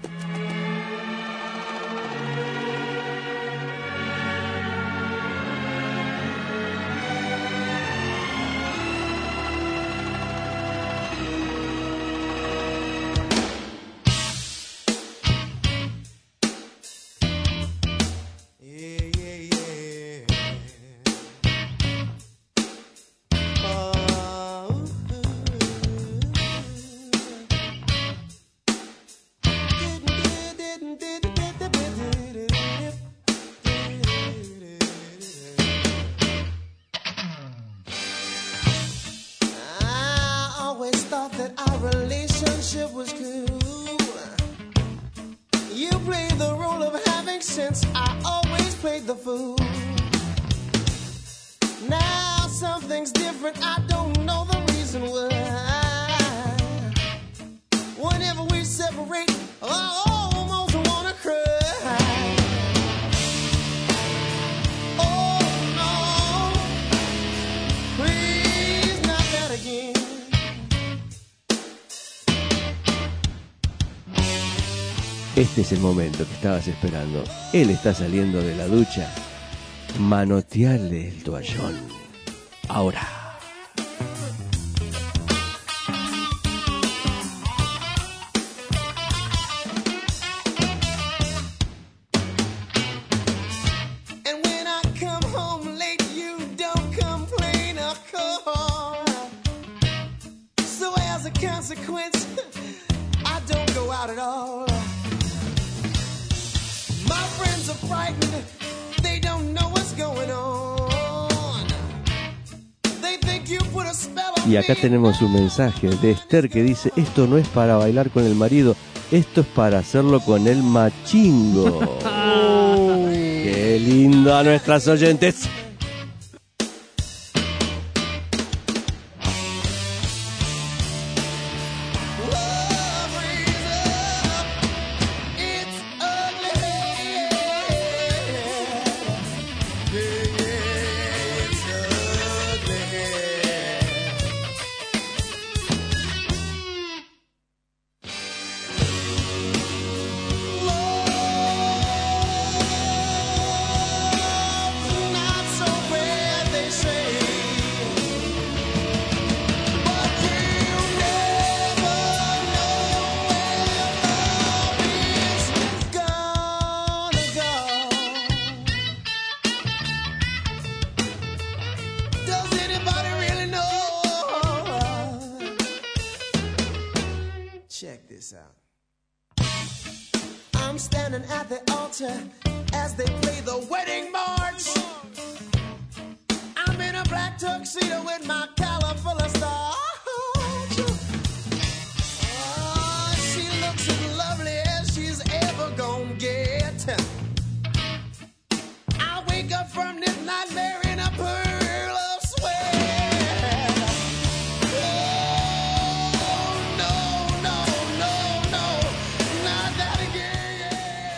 S8: I always thought that our relationship was cool. You played the role of having sense, I always played the fool. Now something's different, I don't know the reason why. Whenever we separate, I almost wanna cry. Oh no, please not that again.
S4: Este es el momento que estabas esperando. Él está saliendo de la ducha. Manotearle el toallón. Ahora.
S8: And when I come home late, you don't complain or call. So as a consequence, I don't go out at all. My friends are frightened, they don't know what's going on. They think you put a spell on
S4: Y acá
S8: me.
S4: tenemos un mensaje de Esther que dice, esto no es para bailar con el marido, esto es para hacerlo con el machingo. Qué lindo a nuestras oyentes.
S8: standing at the altar as they play the wedding march. I'm in a black tuxedo with my collar full of stars. Oh, she looks as lovely as she's ever gonna get. I wake up from this nightmare in a pearl of sweat. Oh, no, no, no, no, not that again.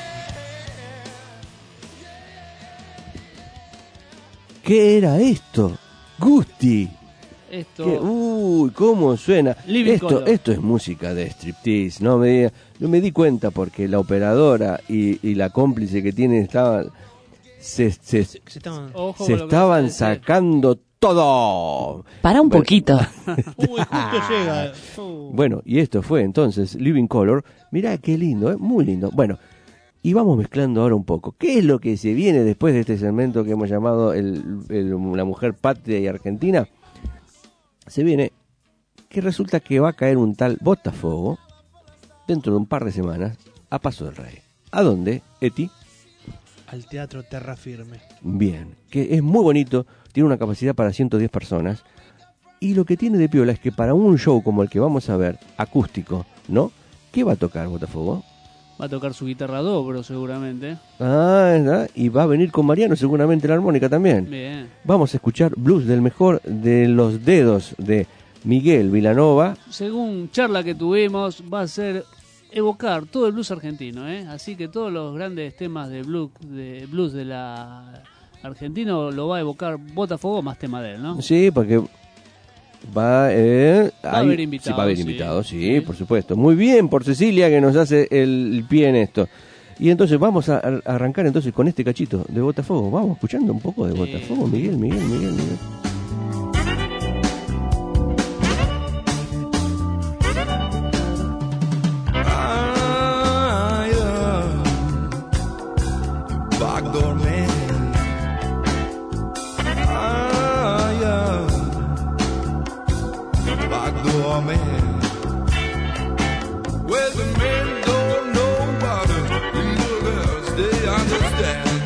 S4: ¿Qué era esto? Gusti.
S5: Esto.
S4: ¿Qué? Uy, cómo suena.
S5: Living
S4: Esto,
S5: Color.
S4: esto es música de striptease. No me, diga- no me di cuenta porque la operadora y, y la cómplice que tienen estaban se, se, se
S1: estaban,
S5: Ojo
S4: se
S5: con lo que
S4: estaban
S5: vas a decir.
S4: sacando todo.
S7: Para un
S4: Bueno.
S7: poquito.
S1: Uy, justo llega. Uh.
S4: Bueno, y esto fue entonces Living Color. Mirá qué lindo, ¿eh? Muy lindo. Bueno, y vamos mezclando ahora un poco. ¿Qué es lo que se viene después de este segmento que hemos llamado el, el- La Mujer Patria y Argentina? Se viene que resulta que va a caer un tal Botafogo dentro de un par de semanas a Paso del Rey. ¿A dónde, Eti?
S1: Al Teatro Terra Firme.
S4: Bien, que es muy bonito, tiene una capacidad para ciento diez personas y lo que tiene de piola es que para un show como el que vamos a ver, acústico, ¿no? ¿Qué va a tocar Botafogo?
S5: Va a tocar su guitarra dobro seguramente.
S4: Ah, ¿verdad? Y va a venir con Mariano seguramente la armónica también.
S5: Bien.
S4: Vamos a escuchar blues del mejor de los dedos de Miguel Vilanova.
S5: Según charla que tuvimos, va a ser evocar todo el blues argentino, ¿eh? Así que todos los grandes temas de blues de blues de la argentino lo va a evocar Botafogo más tema de él, ¿no?
S4: Sí, porque va, eh,
S5: Va a
S4: hay-
S5: haber invitados,
S4: sí, va a haber
S5: sí.
S4: invitados, sí, por supuesto. Muy bien por Cecilia que nos hace el, el pie en esto. Y entonces vamos a, a arrancar entonces con este cachito de Botafogo. Vamos escuchando un poco de Botafogo, Miguel, Miguel, Miguel, Miguel.
S8: Ah, yeah. Backdoor man. Ah, yeah. Backdoor man. Well, the men don't know about it. Little girls, they understand.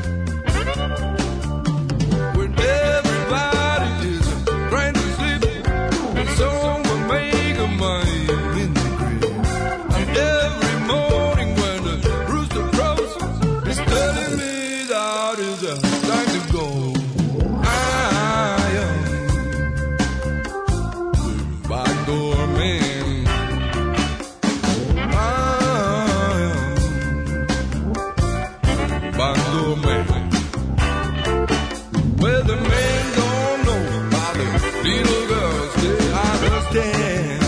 S8: When everybody is trying to sleep, and someone make a money in the grave. And every morning when the rooster crows, it's telling me that it's uh, time to go. I am the backdoor man. I am backdoor man. Well, the men don't know about the little girls, they understand.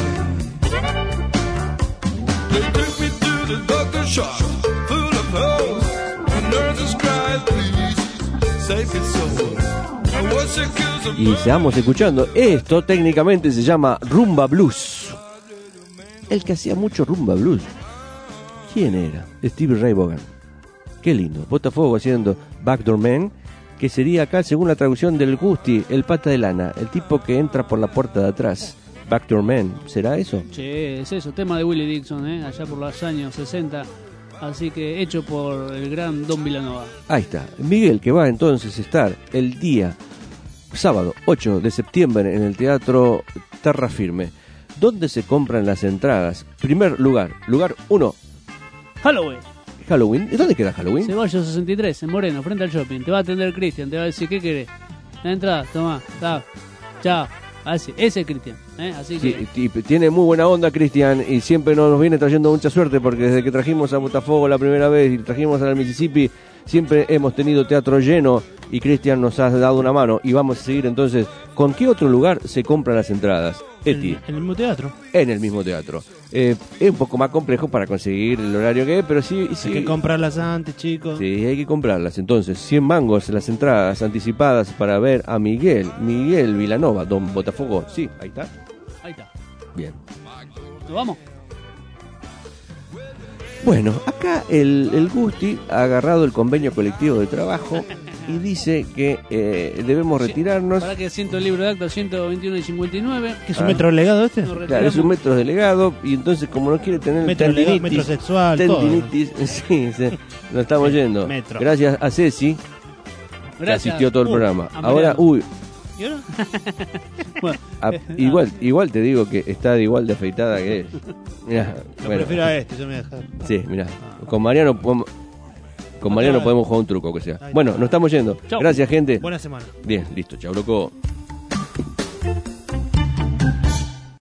S8: They took me to the doctor's shop, full of holes. The nurses cried, please, save his soul. And what's the cause of
S4: Y sigamos escuchando. Esto técnicamente se llama Rumba Blues. El que hacía mucho Rumba Blues. ¿Quién era? Stevie Ray Vaughan. Qué lindo. Botafogo haciendo Backdoor Man, que sería acá, según la traducción del Gusti, el pata de lana, el tipo que entra por la puerta de atrás. Backdoor Man, ¿será eso?
S5: Che, es eso, tema de Willie Dixon, ¿eh? Allá por los años sesenta. Así que hecho por el gran Don Vilanova.
S4: Ahí está. Miguel, que va entonces a estar el día sábado ocho de septiembre en el Teatro Terra Firme. ¿Dónde se compran las entradas? Primer lugar, lugar uno,
S5: Halloween.
S4: Halloween. ¿Y dónde queda Halloween?
S5: Ceballos sesenta y tres, en Moreno, frente al shopping. Te va a atender Cristian, te va a decir, ¿qué querés? La entrada, tomá, chao, chao. Así, ese es Cristian, ¿eh? Así que...
S4: Sí, y tiene muy buena onda Cristian y siempre nos viene trayendo mucha suerte porque desde que trajimos a Botafogo la primera vez y trajimos al Mississippi siempre hemos tenido teatro lleno y Cristian nos ha dado una mano y vamos a seguir entonces. ¿Con qué otro lugar se compran las entradas? Eti.
S1: En el mismo teatro.
S4: En el mismo teatro. Eh, es un poco más complejo para conseguir el horario que es, pero sí, sí.
S1: Hay que comprarlas antes, chicos.
S4: Sí, hay que comprarlas. Entonces, cien mangos las entradas anticipadas para ver a Miguel, Miguel Vilanova, Don Botafogo. Sí, ahí está.
S5: Ahí está.
S4: Bien.
S5: ¿Nos vamos?
S4: Bueno, acá el, el Gusti ha agarrado el convenio colectivo de trabajo y dice que eh, debemos retirarnos.
S5: Para que siento el libro de acta ciento veintiuno y cincuenta y nueve.
S1: ¿Que es un metro delegado este?
S4: Claro, es un metro delegado y entonces como no quiere tener
S1: metro
S4: tendinitis,
S1: legado, metro sexual,
S4: tendinitis, sí, sí, nos estamos yendo.
S1: Metro.
S4: Gracias a Ceci, que
S5: Gracias.
S4: asistió todo el
S5: Uh,
S4: programa.
S5: a
S4: Ahora,
S5: Mariano.
S4: uy,
S5: ¿Y ahora? Bueno,
S4: a- igual, igual te digo que está igual de afeitada que él. Mirá,
S1: Lo
S4: bueno.
S1: prefiero a este, yo me dejo.
S4: Sí, mirá. Con Mariano podemos, con Mariano podemos jugar un truco que sea. Bueno, nos estamos yendo.
S1: Chau.
S4: Gracias, gente.
S1: Buena semana.
S4: Bien, listo, chau, loco.